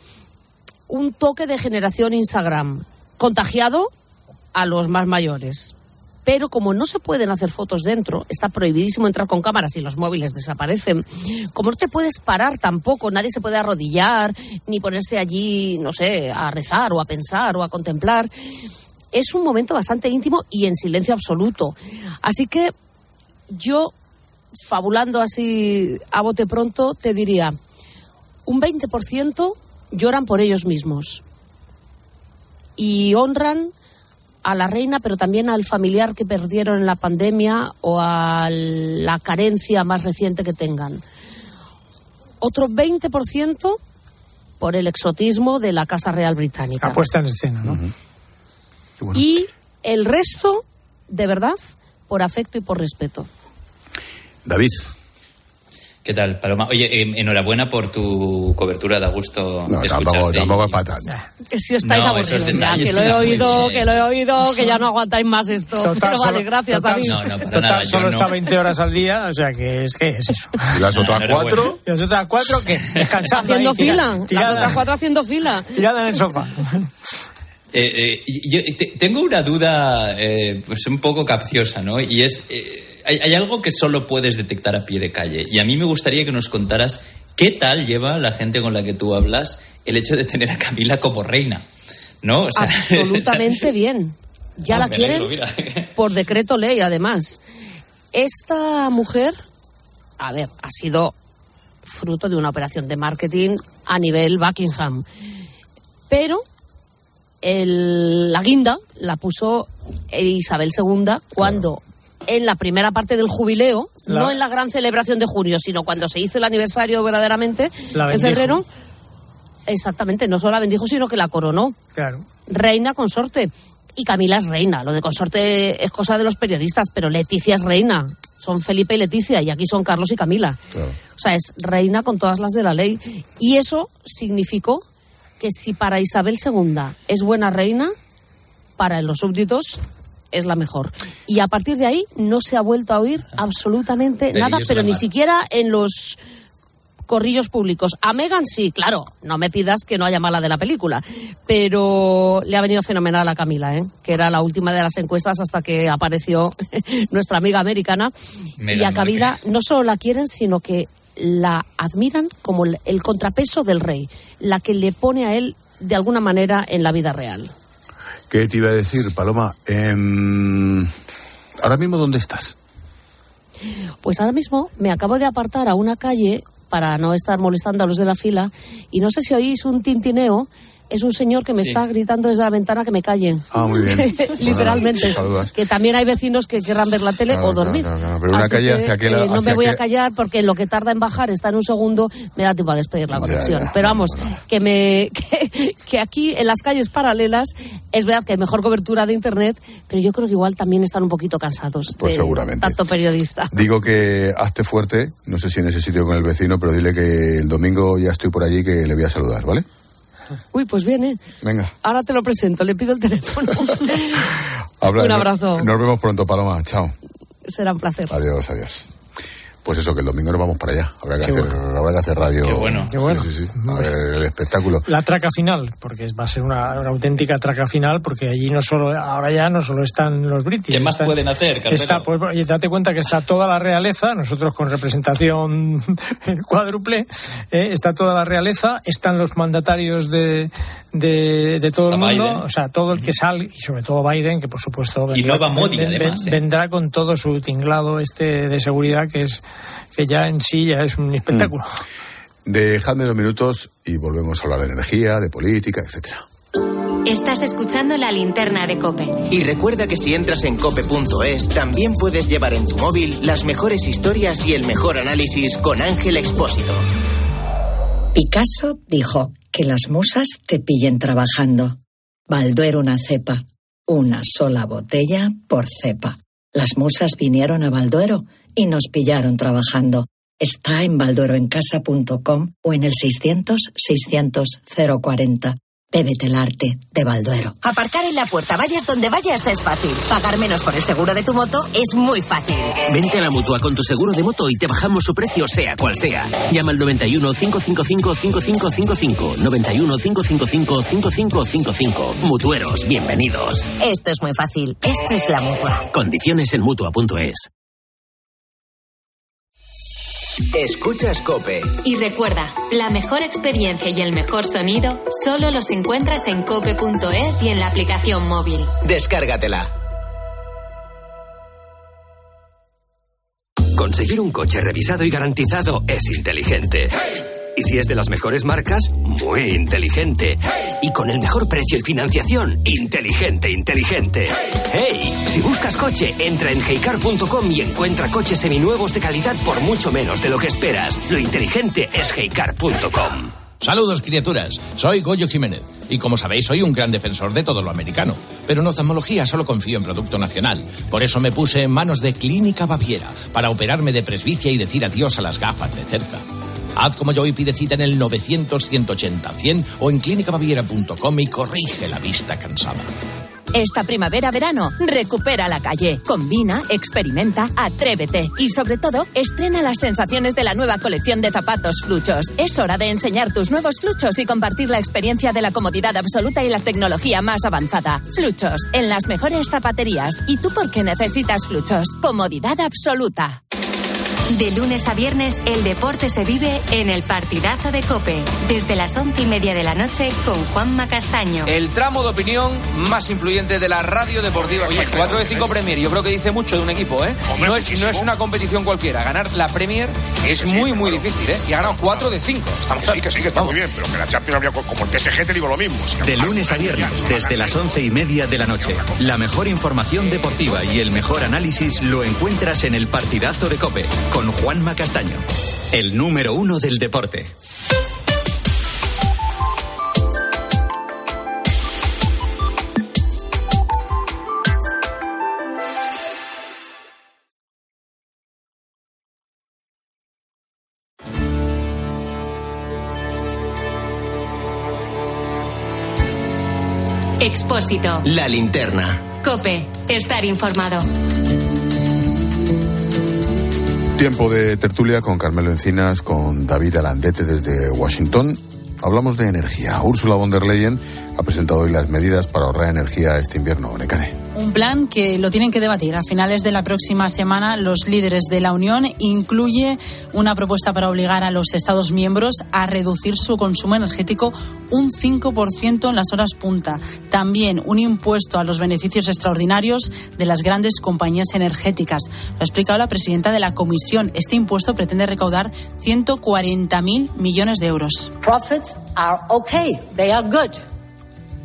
un toque de generación Instagram, contagiado a los más mayores. Pero como no se pueden hacer fotos dentro, está prohibidísimo entrar con cámaras y los móviles desaparecen, como no te puedes parar tampoco, nadie se puede arrodillar, ni ponerse allí, no sé, a rezar o a pensar o a contemplar, es un momento bastante íntimo y en silencio absoluto. Así que yo, fabulando así a bote pronto, te diría, un veinte por ciento lloran por ellos mismos y honran a la reina, pero también al familiar que perdieron en la pandemia o a la carencia más reciente que tengan. Otro veinte por ciento por el exotismo de la Casa Real Británica. La puesta en escena, ¿no? Uh-huh. Bueno. Y el resto, de verdad, por afecto y por respeto. David. ¿Qué tal, Paloma? Oye, eh, enhorabuena por tu cobertura, da gusto no, escucharte. Tampoco, tampoco es para tanto. Que si estáis no, aburridos ya, que lo he oído, que lo he oído, que ya no aguantáis más esto. Total, pero vale, solo, gracias, total, David. No, no, para total, nada, solo no. está veinte horas al día, o sea, que es, que es eso. ¿Y las otras no, cuatro? ¿Y las otras cuatro qué? Descansando Haciendo ahí, fila, tirada, tirada, las otras cuatro haciendo fila. tirada en el sofá. Eh, eh, yo te, tengo una duda eh, pues un poco capciosa, ¿no? Y es, eh, hay, hay algo que solo puedes detectar a pie de calle. Y a mí me gustaría que nos contaras qué tal lleva la gente con la que tú hablas el hecho de tener a Camila como reina, ¿no? O sea, absolutamente bien. Ya ah, la quieren alegro, por decreto ley, además. Esta mujer, a ver, ha sido fruto de una operación de marketing a nivel Buckingham. Pero el, la guinda la puso Isabel segunda cuando, claro, en la primera parte del jubileo, la... no en la gran celebración de junio, sino cuando se hizo el aniversario verdaderamente, en febrero, exactamente, no solo la bendijo, sino que la coronó. Claro. Reina consorte. Y Camila es reina. Lo de consorte es cosa de los periodistas, pero Leticia es reina. Son Felipe y Leticia, y aquí son Carlos y Camila. Claro. O sea, es reina con todas las de la ley. Y eso significó que si para Isabel segunda es buena reina, para los súbditos es la mejor. Y a partir de ahí no se ha vuelto a oír absolutamente nada, pero ni siquiera en los corrillos públicos. A Meghan sí, claro, no me pidas que no haya mala de la película, pero le ha venido fenomenal a Camila, ¿eh? Que era la última de las encuestas hasta que apareció nuestra amiga americana. Meghan, y a Camila no solo la quieren, sino que la admiran como el contrapeso del rey, la que le pone a él de alguna manera en la vida real. ¿Qué te iba a decir, Paloma? Eh, ¿Ahora mismo dónde estás? Pues ahora mismo me acabo de apartar a una calle para no estar molestando a los de la fila y no sé si oís un tintineo, es un señor que me Sí. está gritando desde la ventana que me calle. Ah, muy bien. Literalmente. Saludas. Que también hay vecinos que querrán ver la tele Claro, o dormir. claro, claro, pero una Así calle que, hacia aquel- eh, no hacia me voy a aquel- callar porque en lo que tarda en bajar está en un segundo, me da tiempo a despedir la Ya, conexión. ya. Pero vamos, que me que, que aquí en las calles paralelas es verdad que hay mejor cobertura de internet, pero yo creo que igual también están un poquito cansados Pues de seguramente. tanto periodista. Digo que hazte fuerte, no sé si en ese sitio con el vecino, pero dile que el domingo ya estoy por allí, que le voy a saludar, ¿vale? Uy, pues viene. Venga. Ahora te lo presento, le pido el teléfono. Habla- Un abrazo. Nos vemos pronto, Paloma. Chao. Será un placer. Adiós, adiós. Pues eso, que el domingo nos vamos para allá. Habrá que, Qué hacer, bueno. habrá que hacer radio. Qué bueno. Qué bueno. Sí, sí, sí. A ver el espectáculo. La traca final, porque va a ser una, una auténtica traca final, porque allí no solo, ahora ya no solo están los british. ¿Qué más están- pueden hacer, Carmelo? Está, pues, y date cuenta que está toda la realeza, nosotros con representación cuádruple, eh, está toda la realeza, están los mandatarios de, de, de todo Está el mundo, Biden. o sea, todo el que sale, y sobre todo Biden, que por supuesto Y no va Modi, ven- ven- además, ¿eh? vendrá con todo su tinglado este de seguridad, que es que ya en sí ya es un espectáculo. Dejadme dos minutos y volvemos a hablar de energía, de política, etcétera. Estás escuchando la linterna de COPE. Y recuerda que si entras en cope punto es, también puedes llevar en tu móvil las mejores historias y el mejor análisis con Ángel Expósito. Picasso dijo que las musas te pillen trabajando. Balduero una cepa, una sola botella por cepa. Las musas vinieron a Balduero y nos pillaron trabajando. Está en baldueroencasa punto com o en el seiscientos, seiscientos, cero cuarenta. Bébete el arte de Balduero. Aparcar en la puerta, vayas donde vayas, es fácil. Pagar menos por el seguro de tu moto es muy fácil. Vente a la Mutua con tu seguro de moto y te bajamos su precio sea cual sea. Llama al noventa y uno, cinco cinco cinco, cinco cinco cinco cinco. noventa y uno, cinco cinco cinco, cinco cinco cinco cinco. Mutueros, bienvenidos. Esto es muy fácil. Esto es la Mutua. Condiciones en Mutua punto es. Escuchas COPE. Y recuerda, la mejor experiencia y el mejor sonido solo los encuentras en cope punto es y en la aplicación móvil. Descárgatela. Conseguir un coche revisado y garantizado es inteligente. Y si es de las mejores marcas, muy inteligente. Y con el mejor precio y financiación, inteligente, inteligente. ¡Hey! Si buscas coche, entra en heycar punto com y encuentra coches seminuevos de calidad por mucho menos de lo que esperas. Lo inteligente es heycar punto com. Saludos, criaturas. Soy Goyo Jiménez. Y como sabéis, soy un gran defensor de todo lo americano. Pero en oftalmología solo confío en producto nacional. Por eso me puse en manos de Clínica Baviera para operarme de presbicia y decir adiós a las gafas de cerca. Haz como yo y pide cita en el novecientos, ciento ochenta, cien o en clínica baviera punto com y corrige la vista cansada. Esta primavera-verano, recupera la calle. Combina, experimenta, atrévete. Y sobre todo, estrena las sensaciones de la nueva colección de zapatos Fluchos. Es hora de enseñar tus nuevos Fluchos y compartir la experiencia de la comodidad absoluta y la tecnología más avanzada. Fluchos, en las mejores zapaterías. ¿Y tú por qué necesitas Fluchos? Comodidad absoluta. De lunes a viernes, el deporte se vive en el partidazo de COPE. Desde las once y media de la noche con Juanma Castaño. El tramo de opinión más influyente de la radio deportiva. Oye, cuatro de cinco Premier, yo creo que dice mucho de un equipo, ¿eh? No es, no es una competición cualquiera. Ganar la Premier es muy, muy difícil, ¿eh? Y ha ganado cuatro de cinco. Estamos sí, que sí, que está muy bien, pero que la Champions había como el P S G te digo lo mismo. De lunes a viernes, desde las once y media de la noche. La mejor información deportiva y el mejor análisis lo encuentras en el partidazo de COPE, con Juanma Castaño, el número uno del deporte. Expósito. La linterna. COPE. Estar informado. Tiempo de tertulia con Carmelo Encinas, con David Alandete desde Washington. Hablamos de energía. Ursula von der Leyen ha presentado hoy las medidas para ahorrar energía este invierno. Necane. Un plan que lo tienen que debatir a finales de la próxima semana los líderes de la Unión. Incluye una propuesta para obligar a los Estados miembros a reducir su consumo energético un cinco por ciento en las horas punta. También un impuesto a los beneficios extraordinarios de las grandes compañías energéticas. Lo ha explicado la presidenta de la Comisión. Este impuesto pretende recaudar ciento cuarenta mil millones de euros. Profits are okay. They are good.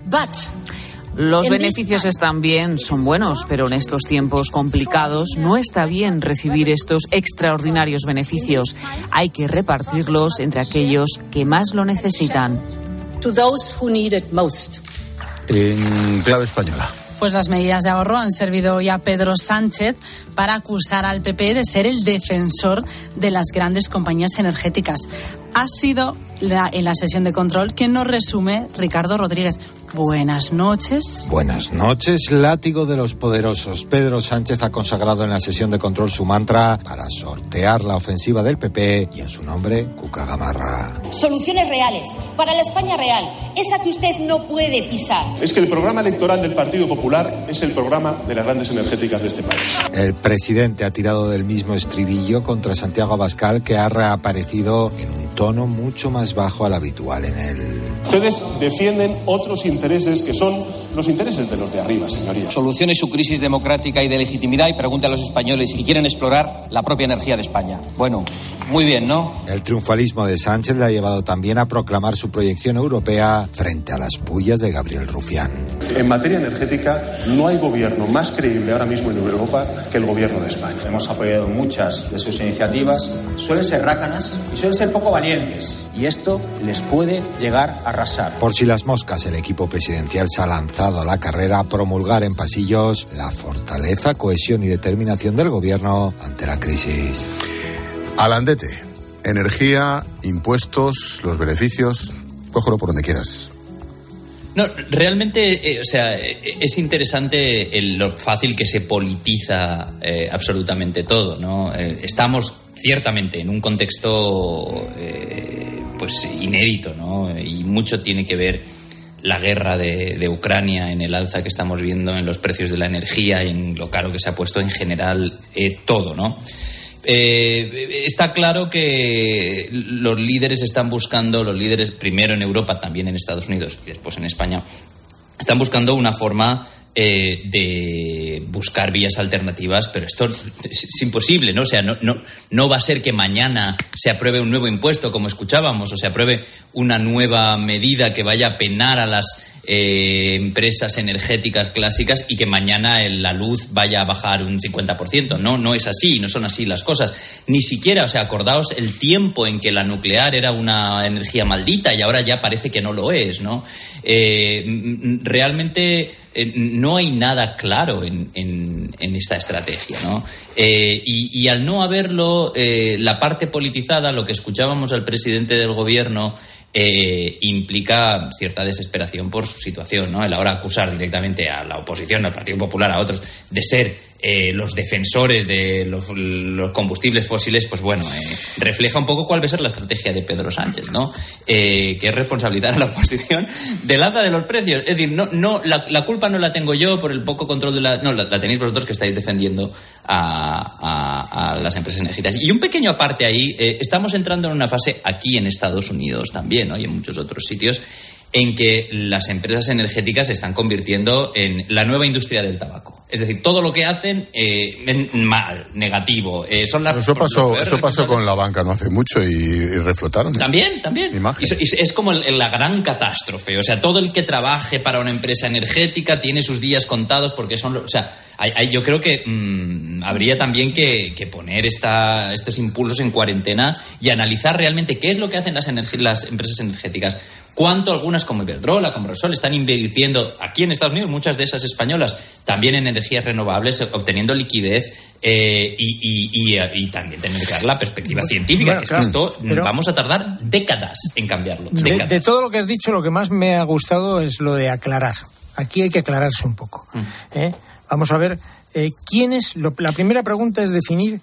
But los beneficios están bien, son buenos, pero en estos tiempos complicados no está bien recibir estos extraordinarios beneficios. Hay que repartirlos entre aquellos que más lo necesitan. to those who need it most. En clave española. Pues las medidas de ahorro han servido hoy a Pedro Sánchez para acusar al P P de ser el defensor de las grandes compañías energéticas. Ha sido la, en la sesión de control que nos resume Ricardo Rodríguez. Buenas noches. Buenas noches, látigo de los poderosos. Pedro Sánchez ha consagrado en la sesión de control su mantra para sortear la ofensiva del P P y en su nombre, Cuca Gamarra. Soluciones reales, para la España real, esa que usted no puede pisar. Es que el programa electoral del Partido Popular es el programa de las grandes energéticas de este país. El presidente ha tirado del mismo estribillo contra Santiago Abascal, que ha reaparecido en un tono mucho más bajo al habitual en él. Ustedes defienden otros intereses que son los intereses de los de arriba, señoría. Solucione su crisis democrática y de legitimidad y pregunte a los españoles si quieren explorar la propia energía de España. Bueno, muy bien, ¿no? El triunfalismo de Sánchez le ha llevado también a proclamar su proyección europea frente a las pullas de Gabriel Rufián. En materia energética no hay gobierno más creíble ahora mismo en Europa que el gobierno de España. Hemos apoyado muchas de sus iniciativas, suelen ser rácanas y suelen ser poco valientes. Y esto les puede llegar a arrasar. Por si las moscas, el equipo presidencial se ha lanzado a la carrera a promulgar en pasillos la fortaleza, cohesión y determinación del gobierno ante la crisis. Alandete, energía, impuestos, los beneficios, cógelo por donde quieras. No, realmente, eh, o sea, eh, es interesante el, lo fácil que se politiza eh, absolutamente todo, ¿no? Eh, estamos ciertamente en un contexto eh, pues inédito, ¿no? Y mucho tiene que ver la guerra de, de Ucrania en el alza que estamos viendo en los precios de la energía y en lo caro que se ha puesto en general eh, todo, ¿no? Eh, está claro que los líderes están buscando, los líderes primero en Europa, también en Estados Unidos y después en España, están buscando una forma eh, de buscar vías alternativas, pero esto es, es imposible, ¿no? O sea, no, no, no va a ser que mañana se apruebe un nuevo impuesto, como escuchábamos, o se apruebe una nueva medida que vaya a penar a las Eh, empresas energéticas clásicas y que mañana la luz vaya a bajar un cincuenta por ciento. No, no es así, no son así las cosas. Ni siquiera, o sea, acordaos el tiempo en que la nuclear era una energía maldita y ahora ya parece que no lo es, ¿no? Eh, realmente eh, no hay nada claro en, en, en esta estrategia, ¿no? Eh, y, y al no haberlo, eh, la parte politizada, lo que escuchábamos al presidente del gobierno, Eh, implica cierta desesperación por su situación, ¿no? El ahora acusar directamente a la oposición, al Partido Popular, a otros, de ser eh, los defensores de los, los combustibles fósiles, pues bueno, eh, refleja un poco cuál va a ser la estrategia de Pedro Sánchez, ¿no? Eh, que es responsabilizar a la oposición del alza de los precios. Es decir, no, no, la, la culpa no la tengo yo por el poco control de la... No, la, la tenéis vosotros que estáis defendiendo a, a, a las empresas energéticas. Y un pequeño aparte ahí, eh, estamos entrando en una fase aquí en Estados Unidos también, ¿no? Y en muchos otros sitios, en que las empresas energéticas se están convirtiendo en la nueva industria del tabaco. Es decir, todo lo que hacen, eh, mal, negativo. Eh, son las, eso pasó, eso pasó con la banca no hace mucho y, y reflotaron. También, también. Y, y es como el, la gran catástrofe. O sea, todo el que trabaje para una empresa energética tiene sus días contados porque son... O sea, hay, hay, yo creo que mmm, habría también que, que poner esta, estos impulsos en cuarentena y analizar realmente qué es lo que hacen las, energi- las empresas energéticas. Cuánto algunas como Iberdrola, como Repsol, están invirtiendo aquí en Estados Unidos, muchas de esas españolas, también en energías renovables, obteniendo liquidez eh, y, y, y, y también tener que dar la perspectiva científica, bueno, que claro, es que esto pero, vamos a tardar décadas en cambiarlo. De, de todo lo que has dicho, lo que más me ha gustado es lo de aclarar. Aquí hay que aclararse un poco. Mm. ¿eh? Vamos a ver, eh, ¿quiénes? Lo, la primera pregunta es definir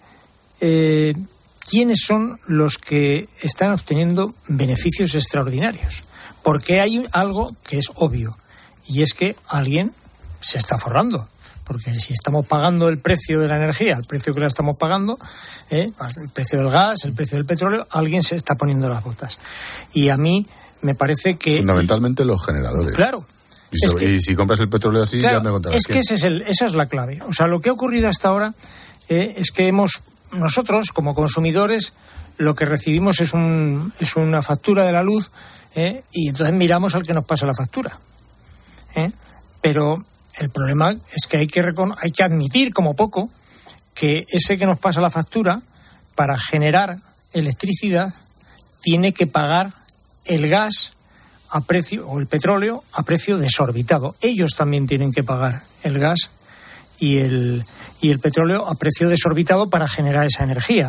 eh, quiénes son los que están obteniendo beneficios extraordinarios. Porque hay algo que es obvio, y es que alguien se está forrando. Porque si estamos pagando el precio de la energía, el precio que la estamos pagando, eh, el precio del gas, el precio del petróleo, alguien se está poniendo las botas. Y a mí me parece que... Fundamentalmente los generadores. Claro. Y, so, que, y si compras el petróleo así, claro, ya me contarás. Es que ese es el, esa es la clave. O sea, lo que ha ocurrido hasta ahora eh, es que hemos, nosotros, como consumidores, lo que recibimos es, un, es una factura de la luz, eh, y entonces miramos al que nos pasa la factura. ¿eh? Pero el problema es que hay que, recono- hay que admitir, como poco, que ese que nos pasa la factura, para generar electricidad, tiene que pagar el gas a precio, o el petróleo a precio desorbitado. Ellos también tienen que pagar el gas y el, y el petróleo a precio desorbitado para generar esa energía.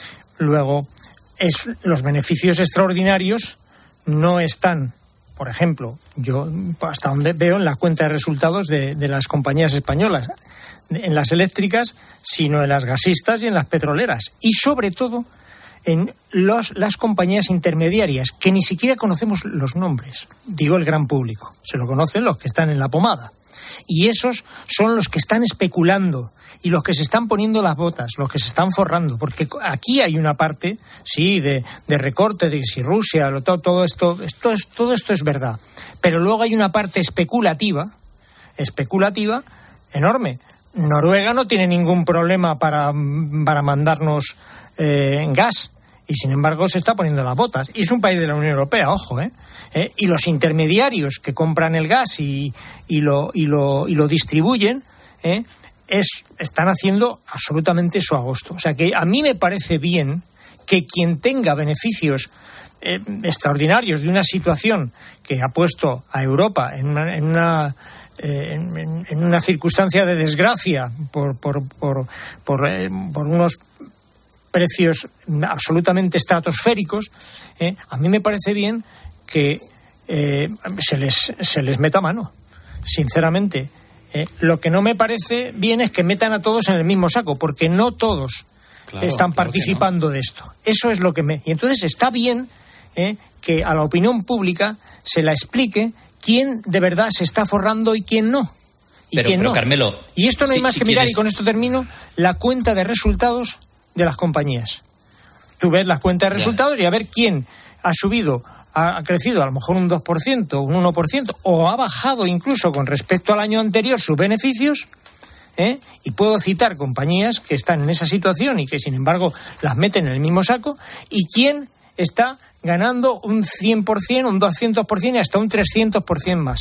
Luego, es, los beneficios extraordinarios no están, por ejemplo, yo hasta donde veo en la cuenta de resultados de, de las compañías españolas, en las eléctricas, sino en las gasistas y en las petroleras. Y sobre todo en los, las compañías intermediarias, que ni siquiera conocemos los nombres. Digo el gran público. Se lo conocen los que están en la pomada. Y esos son los que están especulando y los que se están poniendo las botas, los que se están forrando. Porque aquí hay una parte, sí, de, de recorte, de si Rusia, lo, todo, todo, esto, esto es, todo esto es verdad. Pero luego hay una parte especulativa, especulativa enorme. Noruega no tiene ningún problema para, para mandarnos eh, gas. Y sin embargo se está poniendo las botas. Y es un país de la Unión Europea, ojo, ¿eh? ¿Eh? Y los intermediarios que compran el gas y, y, lo, y, lo, y lo distribuyen, ¿eh? es, están haciendo absolutamente su agosto. O sea que a mí me parece bien que quien tenga beneficios eh, extraordinarios de una situación que ha puesto a Europa en una... En una Eh, en, en una circunstancia de desgracia por, por, por, por, eh, por unos precios absolutamente estratosféricos, eh, a mí me parece bien que eh, se les se les meta mano, sinceramente. Eh, lo que no me parece bien es que metan a todos en el mismo saco, porque no todos claro, están claro participando no. de esto. Eso es lo que me... Y entonces está bien eh, que a la opinión pública se la explique quién de verdad se está forrando y quién no. Y pero, quién pero no. Carmelo, y esto no hay si, más si que mirar, quieres... y con esto termino, la cuenta de resultados de las compañías. Tú ves las cuentas de resultados ya. y a ver quién ha subido, ha, ha crecido a lo mejor un dos por ciento, un uno por ciento, o ha bajado incluso con respecto al año anterior sus beneficios, ¿eh? Y puedo citar compañías que están en esa situación y que sin embargo las meten en el mismo saco, y quién está ganando un cien por ciento, un doscientos por ciento y hasta un trescientos por ciento más.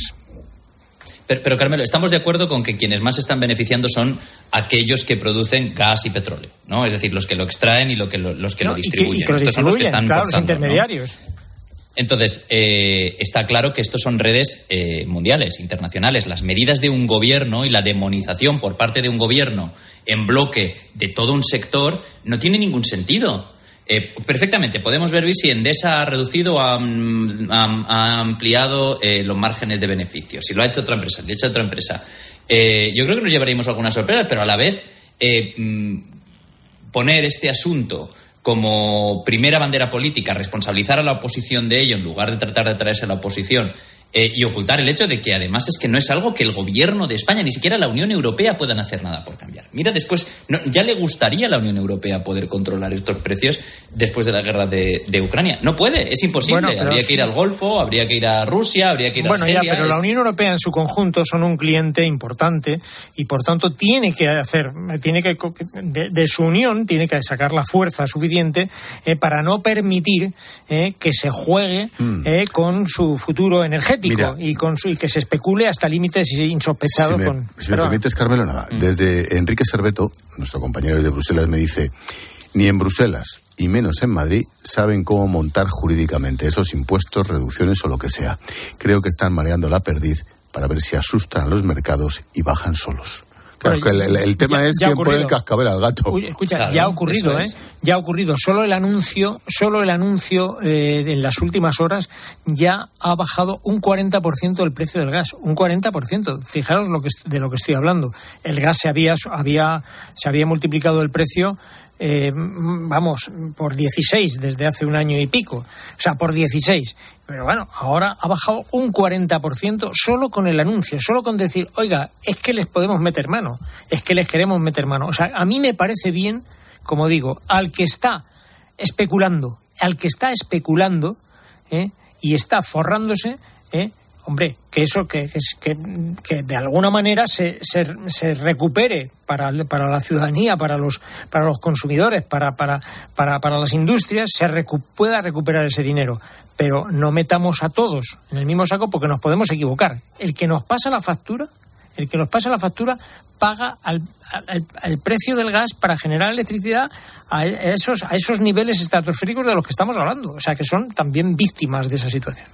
Pero, pero, Carmelo, estamos de acuerdo con que quienes más se están beneficiando son aquellos que producen gas y petróleo, ¿no? Es decir, los que lo extraen y lo que lo, los que no, lo distribuyen. Y que, y que lo estos distribuyen, son los que están claro, forzando, los intermediarios. ¿no? Entonces, eh, está claro que estos son redes eh, mundiales, internacionales. Las medidas de un gobierno y la demonización por parte de un gobierno en bloque de todo un sector no tiene ningún sentido. Eh, perfectamente, podemos ver si Endesa ha reducido o ha, ha, ha ampliado eh, los márgenes de beneficios. Si lo ha hecho otra empresa, si lo ha hecho otra empresa. Eh, yo creo que nos llevaríamos algunas sorpresas, pero a la vez eh, poner este asunto como primera bandera política, responsabilizar a la oposición de ello en lugar de tratar de traerse a la oposición eh, y ocultar el hecho de que además es que no es algo que el gobierno de España, ni siquiera la Unión Europea, puedan hacer nada por cambiar. Mira, después, no, ya le gustaría a la Unión Europea poder controlar estos precios después de la guerra de, de Ucrania. No puede, es imposible. Bueno, habría que ir al Golfo, habría que ir a Rusia, habría que ir bueno, a Argelia. Bueno, ya, pero es... la Unión Europea en su conjunto son un cliente importante y por tanto tiene que hacer, tiene que de, de su unión tiene que sacar la fuerza suficiente eh, para no permitir eh, que se juegue mm. eh, con su futuro energético. Mira, y, con su, y que se especule hasta límites insospechados. Si me, con, si me permites, Carmelo, nada. Mm. Desde Enrique Serveto, nuestro compañero de Bruselas, me dice: ni en Bruselas y menos en Madrid saben cómo montar jurídicamente esos impuestos, reducciones o lo que sea. Creo que están mareando la perdiz para ver si asustan a los mercados y bajan solos. Claro, el, el, el tema ya, es quién pone el cascabel al gato. Uy, escucha, claro, ya ha ocurrido, ¿eh? Ya ha ocurrido. Solo el anuncio, solo el anuncio eh, en las últimas horas ya ha bajado un cuarenta por ciento el precio del gas. Un cuarenta por ciento. Fijaros lo que, de lo que estoy hablando. El gas se había, había, se había multiplicado el precio, eh, vamos, por dieciséis desde hace un año y pico. O sea, por dieciséis. Pero bueno, ahora ha bajado un cuarenta por ciento solo con el anuncio, solo con decir, oiga, es que les podemos meter mano, es que les queremos meter mano. O sea, a mí me parece bien, como digo, al que está especulando, al que está especulando ¿eh? y está forrándose, ¿eh? hombre, que eso, que, que, que de alguna manera se, se, se recupere para, para la ciudadanía, para los, para los consumidores, para, para, para, para las industrias, se recu- pueda recuperar ese dinero. pero no metamos a todos en el mismo saco porque nos podemos equivocar. El que nos pasa la factura, el que nos pasa la factura paga al, al, al precio del gas para generar electricidad a esos, a esos niveles estratosféricos de los que estamos hablando. O sea, que son también víctimas de esa situación.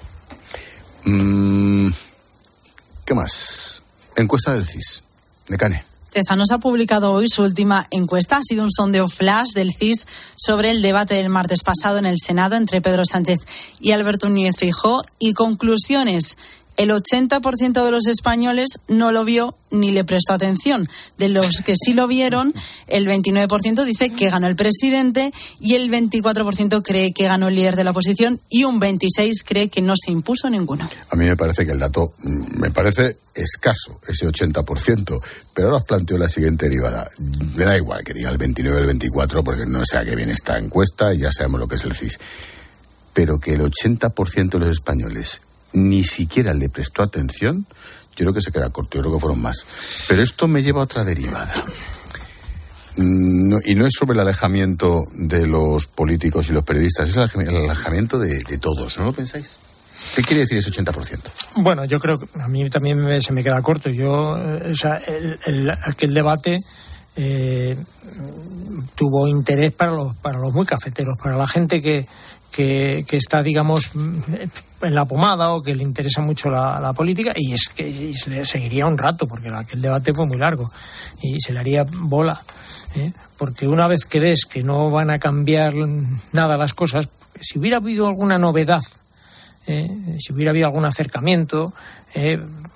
Mm, ¿Qué más? Encuesta del C I S. Necane. Tezanos ha publicado hoy su última encuesta. Ha sido un sondeo flash del C I S sobre el debate del martes pasado en el Senado entre Pedro Sánchez y Alberto Núñez Feijóo. Y conclusiones: el ochenta por ciento de los españoles no lo vio ni le prestó atención. De los que sí lo vieron, el veintinueve por ciento dice que ganó el presidente y el veinticuatro por ciento cree que ganó el líder de la oposición y un veintiséis por ciento cree que no se impuso ninguno. A mí me parece que el dato me parece escaso, ese ochenta por ciento, pero ahora os planteo la siguiente derivada. Me da igual que diga el veintinueve o el veinticuatro, porque no sé a qué viene esta encuesta y ya sabemos lo que es el C I S. Pero que el ochenta por ciento de los españoles ni siquiera le prestó atención, yo creo que se queda corto, yo creo que fueron más. Pero esto me lleva a otra derivada. No, y no es sobre el alejamiento de los políticos y los periodistas, es el alejamiento de, de todos, ¿no lo pensáis? ¿Qué quiere decir ese ochenta por ciento? Bueno, yo creo que a mí también me, se me queda corto. Yo, o sea, el, el, aquel debate eh, tuvo interés para los, para los muy cafeteros, para la gente que Que, que está, digamos, en la pomada o que le interesa mucho la, la política, y es que y se le seguiría un rato porque aquel debate fue muy largo y se le haría bola, ¿eh? Porque una vez que ves que no van a cambiar nada las cosas, si hubiera habido alguna novedad, ¿eh? si hubiera habido algún acercamiento, ¿eh?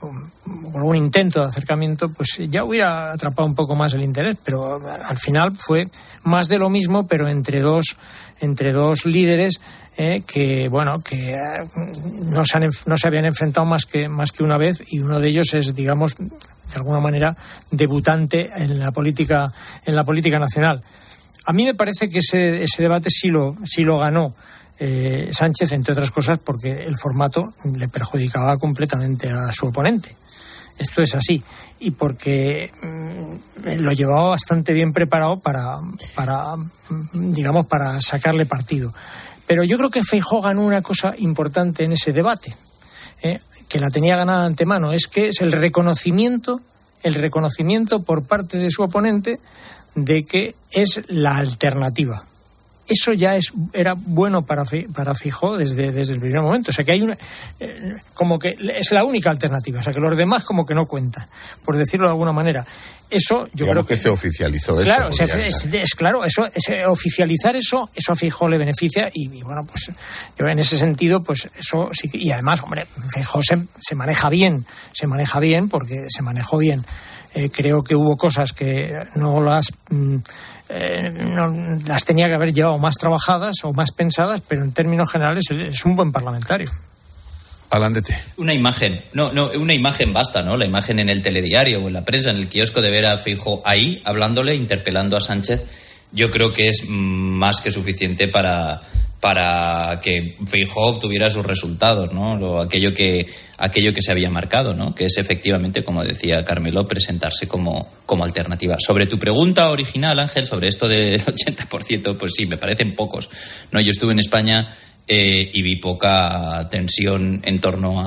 o algún intento de acercamiento, pues ya hubiera atrapado un poco más el interés, pero al final fue más de lo mismo, pero entre dos entre dos líderes eh, que bueno que eh, no se han, no se habían enfrentado más que más que una vez, y uno de ellos es, digamos, de alguna manera debutante en la política en la política nacional. A mí me parece que ese ese debate sí lo sí lo ganó eh, Sánchez, entre otras cosas porque el formato le perjudicaba completamente a su oponente. Esto es así, y porque mmm, lo llevaba bastante bien preparado para, para, digamos, para sacarle partido. Pero yo creo que Feijóo ganó una cosa importante en ese debate, eh, que la tenía ganada de antemano, es que es el reconocimiento, el reconocimiento por parte de su oponente de que es la alternativa. Eso ya es era bueno para para Feijóo desde desde el primer momento. O sea, que hay una eh, como que es la única alternativa. O sea, que los demás como que no cuentan, por decirlo de alguna manera. Eso yo Digamos creo que, que se oficializó eso. Claro, o sea, es, es claro, eso es, oficializar eso, eso a Feijóo le beneficia y, y bueno, pues yo en ese sentido, pues eso sí. Y además, hombre, Feijóo se, se maneja bien, se maneja bien porque se manejó bien. Eh, creo que hubo cosas que no las mm, eh, no, las tenía que haber llevado más trabajadas o más pensadas, pero en términos generales es un buen parlamentario. Alándete. Una imagen, no, no, una imagen basta, ¿no? La imagen en el telediario o en la prensa, en el kiosco, de ver a Feijóo ahí hablándole, interpelando a Sánchez, yo creo que es más que suficiente para para que Feijóo obtuviera sus resultados, ¿no? Lo, aquello que aquello que se había marcado, ¿no? Que es efectivamente, como decía Carmelo, presentarse como, como alternativa. Sobre tu pregunta original, Ángel, sobre esto del ochenta por ciento, pues sí, me parecen pocos, ¿no? Yo estuve en España eh, y vi poca tensión en torno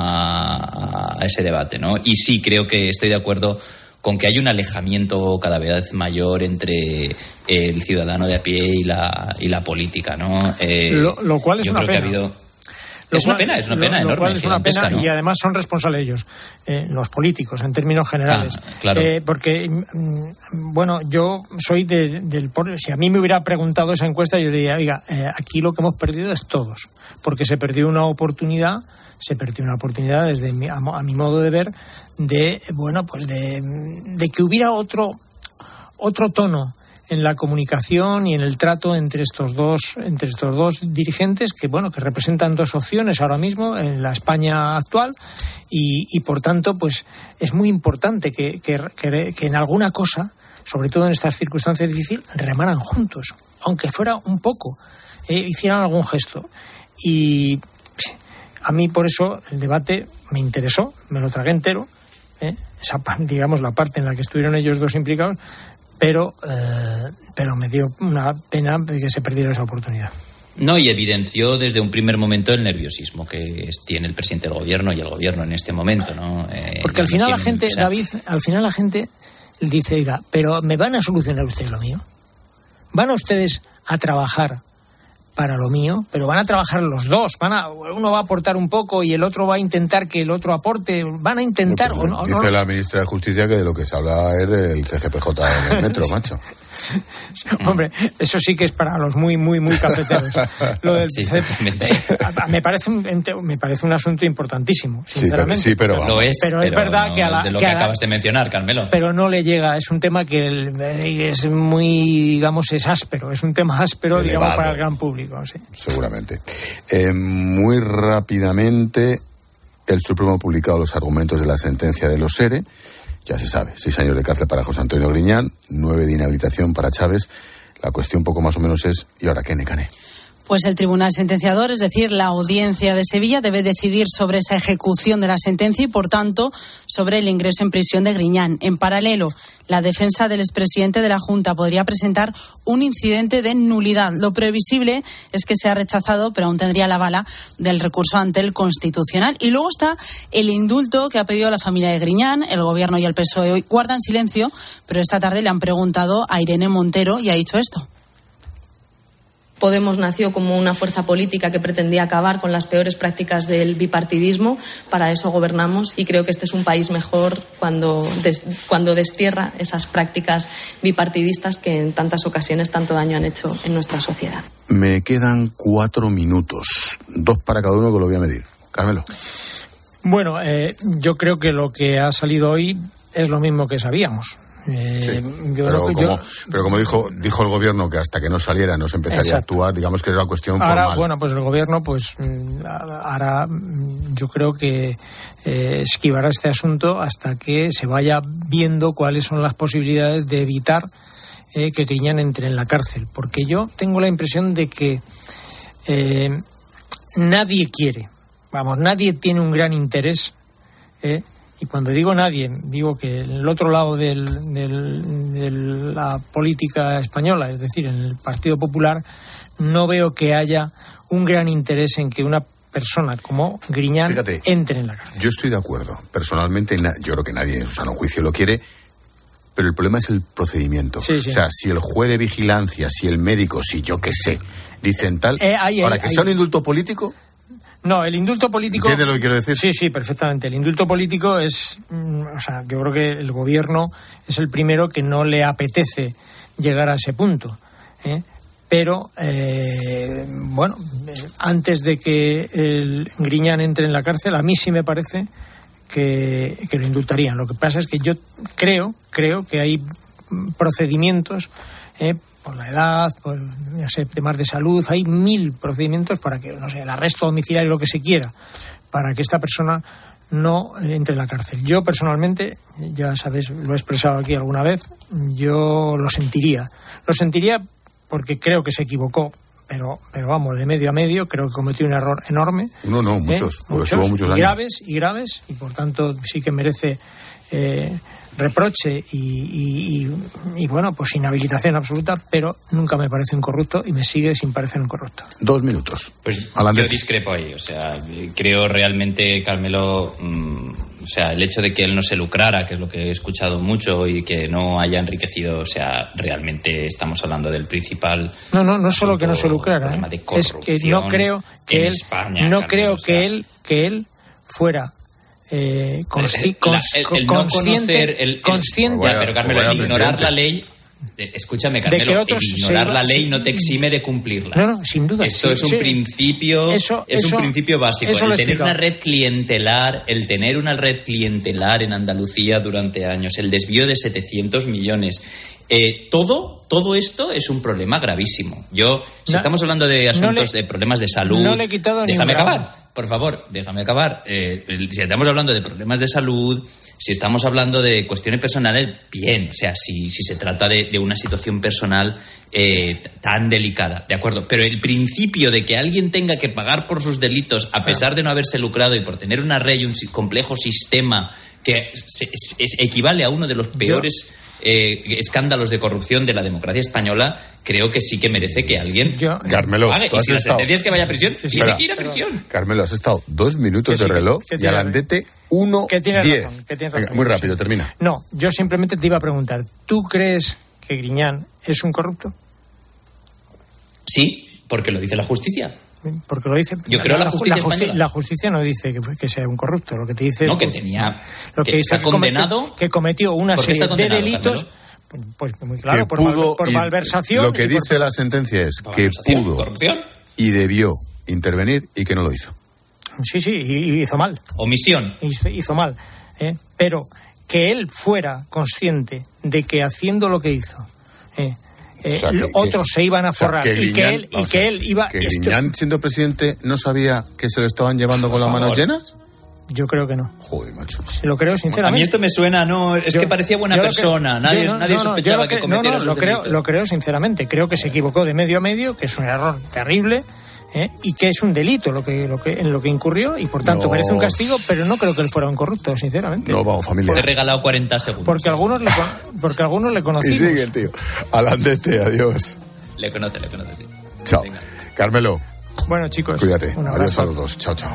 a, a ese debate, ¿no? Y sí creo que estoy de acuerdo con que hay un alejamiento cada vez mayor entre el ciudadano de a pie y la y la política, ¿no? Eh, lo, lo cual es una pena. Habido... Es una pena, es una pena lo, enorme. Lo cual es una pena, ¿no? Y además son responsables ellos, eh, los políticos, en términos generales. Ah, claro. Eh, porque, mm, bueno, yo soy de, del... Si a mí me hubiera preguntado esa encuesta, yo diría, oiga, eh, aquí lo que hemos perdido es todos. Porque se perdió una oportunidad, se perdió una oportunidad desde mi, a, a mi modo de ver, de, bueno, pues de, de que hubiera otro, otro tono en la comunicación y en el trato entre estos dos entre estos dos dirigentes que bueno que representan dos opciones ahora mismo en la España actual y, y por tanto pues es muy importante que, que, que, que en alguna cosa, sobre todo en estas circunstancias difíciles, remaran juntos, aunque fuera un poco, eh, hicieran algún gesto. Y a mí por eso el debate me interesó, me lo tragué entero, eh, esa, digamos, la parte en la que estuvieron ellos dos implicados. Pero, eh, pero me dio una pena de que se perdiera esa oportunidad. No, y evidenció desde un primer momento el nerviosismo que es, tiene el presidente del gobierno y el gobierno en este momento, ¿no? Eh, Porque al no final tienen, la gente, o sea, David, al final la gente dice, oiga, pero ¿me van a solucionar ustedes lo mío? ¿Van a ustedes a trabajar para lo mío? Pero van a trabajar los dos, van a, uno va a aportar un poco y el otro va a intentar que el otro aporte, van a intentar... No, o no, dice no, la ministra de Justicia que de lo que se habla es del C G P J en el metro, macho. Hombre, eso sí que es para los muy, muy, muy cafeteros. Lo del sí, C P J, me parece un, me parece un asunto importantísimo, sinceramente. Sí, pero, sí, pero, lo es, pero es pero verdad no que a la... es de lo que que, a la, acabas de mencionar, Carmelo. Pero no le llega, es un tema que el, es muy, digamos, es áspero, es un tema áspero, elevado, digamos, para el gran público. Sí. Seguramente. Eh, muy rápidamente, el Supremo ha publicado los argumentos de la sentencia de los ERE. Ya se sabe, seis años de cárcel para José Antonio Griñán, nueve de inhabilitación para Chávez. La cuestión poco más o menos es, ¿y ahora qué, Necane? Pues el tribunal sentenciador, es decir, la audiencia de Sevilla, debe decidir sobre esa ejecución de la sentencia y, por tanto, sobre el ingreso en prisión de Griñán. En paralelo, la defensa del expresidente de la Junta podría presentar un incidente de nulidad. Lo previsible es que sea rechazado, pero aún tendría la bala del recurso ante el Constitucional. Y luego está el indulto que ha pedido la familia de Griñán. El Gobierno y el P S O E hoy guardan silencio, pero esta tarde le han preguntado a Irene Montero y ha dicho esto. Podemos nació como una fuerza política que pretendía acabar con las peores prácticas del bipartidismo. Para eso gobernamos y creo que este es un país mejor cuando, des, cuando destierra esas prácticas bipartidistas que en tantas ocasiones tanto daño han hecho en nuestra sociedad. Me quedan cuatro minutos, dos para cada uno que lo voy a medir. Carmelo. Bueno, eh, yo creo que lo que ha salido hoy es lo mismo que sabíamos. Eh, sí, yo pero, creo, como, yo, pero como dijo dijo el gobierno que hasta que no saliera no se empezaría exacto. a actuar, digamos que es una cuestión ahora, formal. Bueno, pues el gobierno pues ahora yo creo que eh, esquivará este asunto hasta que se vaya viendo cuáles son las posibilidades de evitar eh, que Griñán entre en la cárcel, porque yo tengo la impresión de que eh, nadie quiere, vamos, nadie tiene un gran interés eh, y cuando digo nadie, digo que en el otro lado del, del, de la política española, es decir, en el Partido Popular, no veo que haya un gran interés en que una persona como Griñán Fíjate, entre en la cárcel. Yo estoy de acuerdo. Personalmente, yo creo que nadie en su sano juicio lo quiere, pero el problema es el procedimiento. Sí, sí. O sea, si el juez de vigilancia, si el médico, si yo qué sé, dicen tal, eh, ahí, para ahí, que ahí. sea un indulto político... No, el indulto político... ¿Entiendes lo que quiero decir? Sí, sí, perfectamente. El indulto político es... O sea, yo creo que el gobierno es el primero que no le apetece llegar a ese punto. ¿eh? Pero, eh, bueno, antes de que el Griñán entre en la cárcel, a mí sí me parece que, que lo indultarían. Lo que pasa es que yo creo, creo que hay procedimientos... ¿eh? por la edad, por, no sé, temas de salud, hay mil procedimientos para que, no sé, el arresto domiciliario, lo que se quiera, para que esta persona no entre en la cárcel. Yo personalmente, ya sabes, lo he expresado aquí alguna vez, yo lo sentiría. Lo sentiría porque creo que se equivocó, pero, pero vamos, de medio a medio, creo que cometió un error enorme. No, no, muchos, ¿eh? muchos, muchos y años. graves, y graves, y por tanto sí que merece... Eh, reproche y, y, y, y bueno, pues inhabilitación absoluta, pero nunca me parece un corrupto y me sigue sin parecer un corrupto. Dos minutos. Pues Adelante. Yo discrepo ahí, o sea, creo realmente, Carmelo, mmm, o sea, el hecho de que él no se lucrara, que es lo que he escuchado mucho, y que no haya enriquecido, o sea, realmente estamos hablando del principal... No, no, no solo que no se lucrara, ¿eh? Es que no creo que él, España, no Carmelo, creo o sea, que él, que él fuera... Eh, consci- la, cons- el, el consciente, no conocer el, el, consciente ya, pero Carmelo, el ignorar la ley, de, escúchame, Carmelo, el ignorar se, la ley sí, no te exime de cumplirla. No, no, sin duda. Esto sí, es un sí. principio, eso, es eso, un principio básico. El tener explicado. una red clientelar, el tener una red clientelar en Andalucía durante años, el desvío de setecientos millones. Eh, todo, todo esto es un problema gravísimo. Yo, si no, estamos hablando de asuntos no le, de problemas de salud, no le he quitado déjame ni un acabar. Por favor, déjame acabar. Eh, si estamos hablando de problemas de salud, si estamos hablando de cuestiones personales, bien. O sea, si, si se trata de, de una situación personal eh, tan delicada, ¿de acuerdo? Pero el principio de que alguien tenga que pagar por sus delitos a pesar de no haberse lucrado y por tener una red y un complejo sistema que se, se, equivale a uno de los peores... Yo... eh, escándalos de corrupción de la democracia española, creo que sí que merece que alguien Yo, Carmelo, pague. Y si la sentencia es que vaya a prisión, Sí, tiene espera. que ir a prisión. Carmelo, has estado dos minutos Que de sí, reloj que y tiene- Alandete uno que tienes diez. razón, que tienes Venga, razón. muy rápido, Sí. termina. No, yo simplemente te iba a preguntar, ¿tú crees que Griñán es un corrupto? Sí, porque lo dice la justicia. Porque lo dice. Yo creo la justicia española. la justicia no dice que, que sea un corrupto, lo que te dice. No, es que tenía. lo que, que dice está que cometió- condenado. que cometió una ¿Por qué serie está de condenado, delitos. Carmelo? Pues muy claro, Que por, pudo mal- por y- malversación. Lo que y por- dice la sentencia es que malversación, pudo corrupción. y debió intervenir y que no lo hizo. Sí, sí, y, y hizo mal. Omisión. Hizo, hizo mal. ¿eh? Pero que él fuera consciente de que haciendo lo que hizo. ¿eh? Eh, O sea, que- otros que- se iban a o sea, forrar que y que Griñán- él y vamos que a ver, él iba ¿Que esto- Griñán, siendo presidente, no sabía que se lo estaban llevando con las manos llenas? Yo creo que no. Joder, macho. Se lo creo sinceramente. A mí esto me suena, no, es Yo- que parecía buena yo lo que- persona, nadie, yo no- nadie no, no, sospechaba yo lo que, cometiera no, no, esos lo creo, delitos. lo creo sinceramente. Creo que se equivocó de medio a medio, que es un error terrible, ¿eh? Y que es un delito lo que, lo que, en lo que incurrió y por tanto No. merece un castigo, pero no creo que él fuera un corrupto, sinceramente. No, vamos, familia. Te he regalado cuarenta segundos. Porque algunos le, con- porque algunos le Y conocimos. sigue el tío. Alandete, adiós. Le conoce, le conoce, sí. Chao. Carmelo, Bueno, chicos, cuídate. un Adiós abrazo. a los dos. Chao, chao.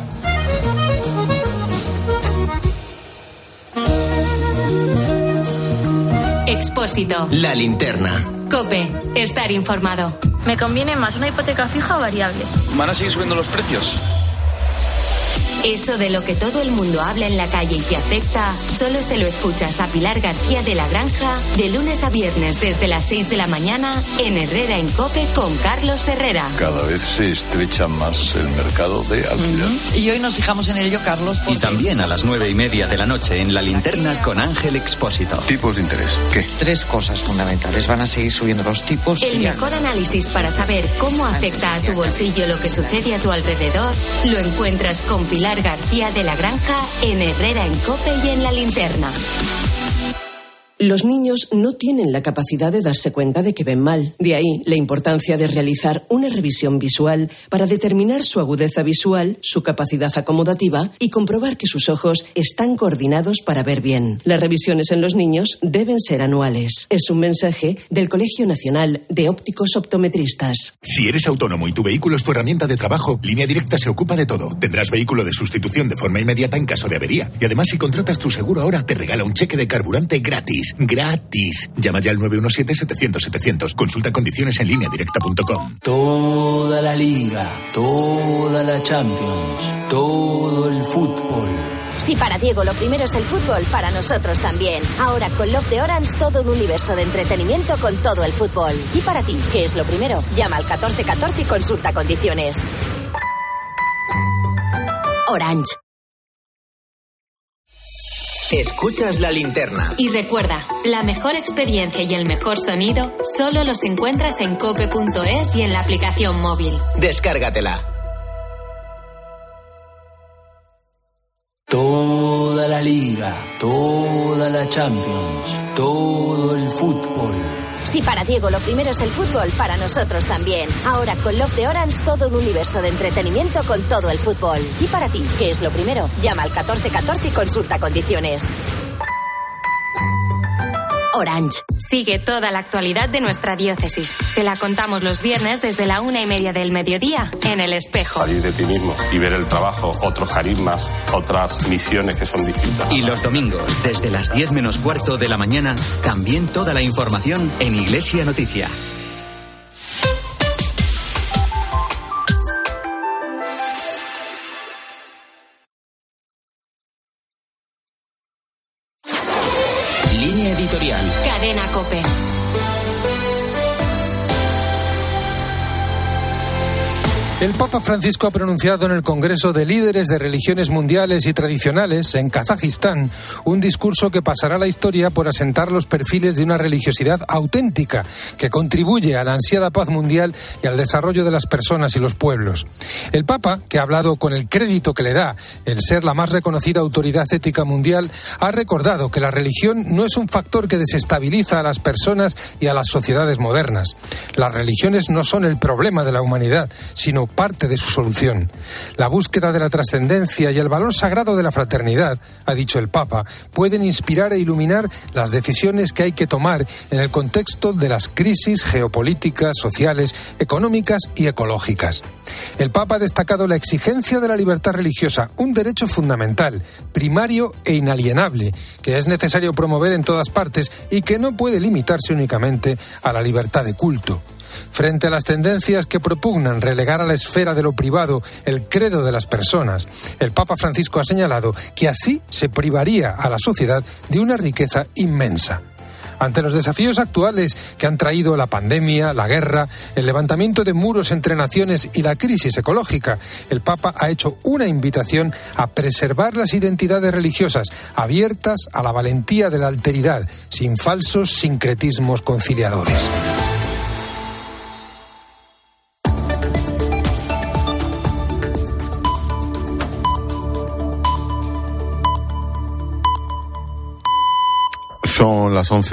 Expósito. La linterna. Cope. Estar informado. Me conviene más una hipoteca fija o variable. ¿Van a seguir subiendo los precios? Eso de lo que todo el mundo habla en la calle y te afecta, solo se lo escuchas a Pilar García de la Granja de lunes a viernes desde las seis de la mañana en Herrera en Cope con Carlos Herrera. Cada vez se estrecha más el mercado de alquiler. Y hoy nos fijamos en ello, Carlos. Y también a las nueve y media de la noche en La Linterna con Ángel Expósito. Tipos de interés. ¿Qué? Tres cosas fundamentales. Van a seguir subiendo los tipos. El y- mejor análisis para saber cómo afecta a tu bolsillo lo que sucede a tu alrededor lo encuentras con Pilar García de la Granja en Herrera en Cope y en La Linterna. Los niños no tienen la capacidad de darse cuenta de que ven mal. De ahí la importancia de realizar una revisión visual para determinar su agudeza visual, su capacidad acomodativa y comprobar que sus ojos están coordinados para ver bien. Las revisiones en los niños deben ser anuales. Es un mensaje del Colegio Nacional de Ópticos Optometristas. Si eres autónomo y tu vehículo es tu herramienta de trabajo, Línea Directa se ocupa de todo. Tendrás vehículo de sustitución de forma inmediata en caso de avería. Y además, si contratas tu seguro ahora, te regala un cheque de carburante gratis. ¡Gratis! Llama ya al nueve uno siete, setecientos, setecientos. Consulta condiciones en línea directa punto com. Toda la liga, toda la Champions, todo el fútbol. Si para Diego lo primero es el fútbol, para nosotros también. Ahora con Love de Orange todo un universo de entretenimiento con todo el fútbol. Y para ti, ¿qué es lo primero? Llama al catorce catorce y consulta condiciones. Orange. Escuchas La Linterna. Y recuerda, la mejor experiencia y el mejor sonido solo los encuentras en cope punto es y en la aplicación móvil. Descárgatela. Toda la liga, toda la Champions, todo el fútbol. Si para Diego lo primero es el fútbol, para nosotros también. Ahora con Love de Orange todo un universo de entretenimiento con todo el fútbol. Y para ti, ¿qué es lo primero? Llama al catorce catorce y consulta condiciones. Orange. Sigue toda la actualidad de nuestra diócesis. Te la contamos los viernes desde la una y media del mediodía en El Espejo. Salir de ti mismo y ver el trabajo, otros carismas, otras misiones que son distintas. Y los domingos, desde las diez menos cuarto de la mañana, también toda la información en Iglesia Noticia. Línea editorial. Cadena Cope. El Papa Francisco ha pronunciado en el Congreso de Líderes de Religiones Mundiales y Tradicionales, en Kazajistán, un discurso que pasará a la historia por asentar los perfiles de una religiosidad auténtica que contribuye a la ansiada paz mundial y al desarrollo de las personas y los pueblos. El Papa, que ha hablado con el crédito que le da el ser la más reconocida autoridad ética mundial, ha recordado que la religión no es un factor que desestabiliza a las personas y a las sociedades modernas. Las religiones no son el problema de la humanidad, sino sino parte de su solución. La búsqueda de la trascendencia y el valor sagrado de la fraternidad, ha dicho el Papa, pueden inspirar e iluminar las decisiones que hay que tomar en el contexto de las crisis geopolíticas, sociales, económicas y ecológicas. El Papa ha destacado la exigencia de la libertad religiosa, un derecho fundamental, primario e inalienable, que es necesario promover en todas partes y que no puede limitarse únicamente a la libertad de culto. Frente a las tendencias que propugnan relegar a la esfera de lo privado el credo de las personas, el Papa Francisco ha señalado que así se privaría a la sociedad de una riqueza inmensa. Ante los desafíos actuales que han traído la pandemia, la guerra, el levantamiento de muros entre naciones y la crisis ecológica, el Papa ha hecho una invitación a preservar las identidades religiosas, abiertas a la valentía de la alteridad, sin falsos sincretismos conciliadores. Son las once.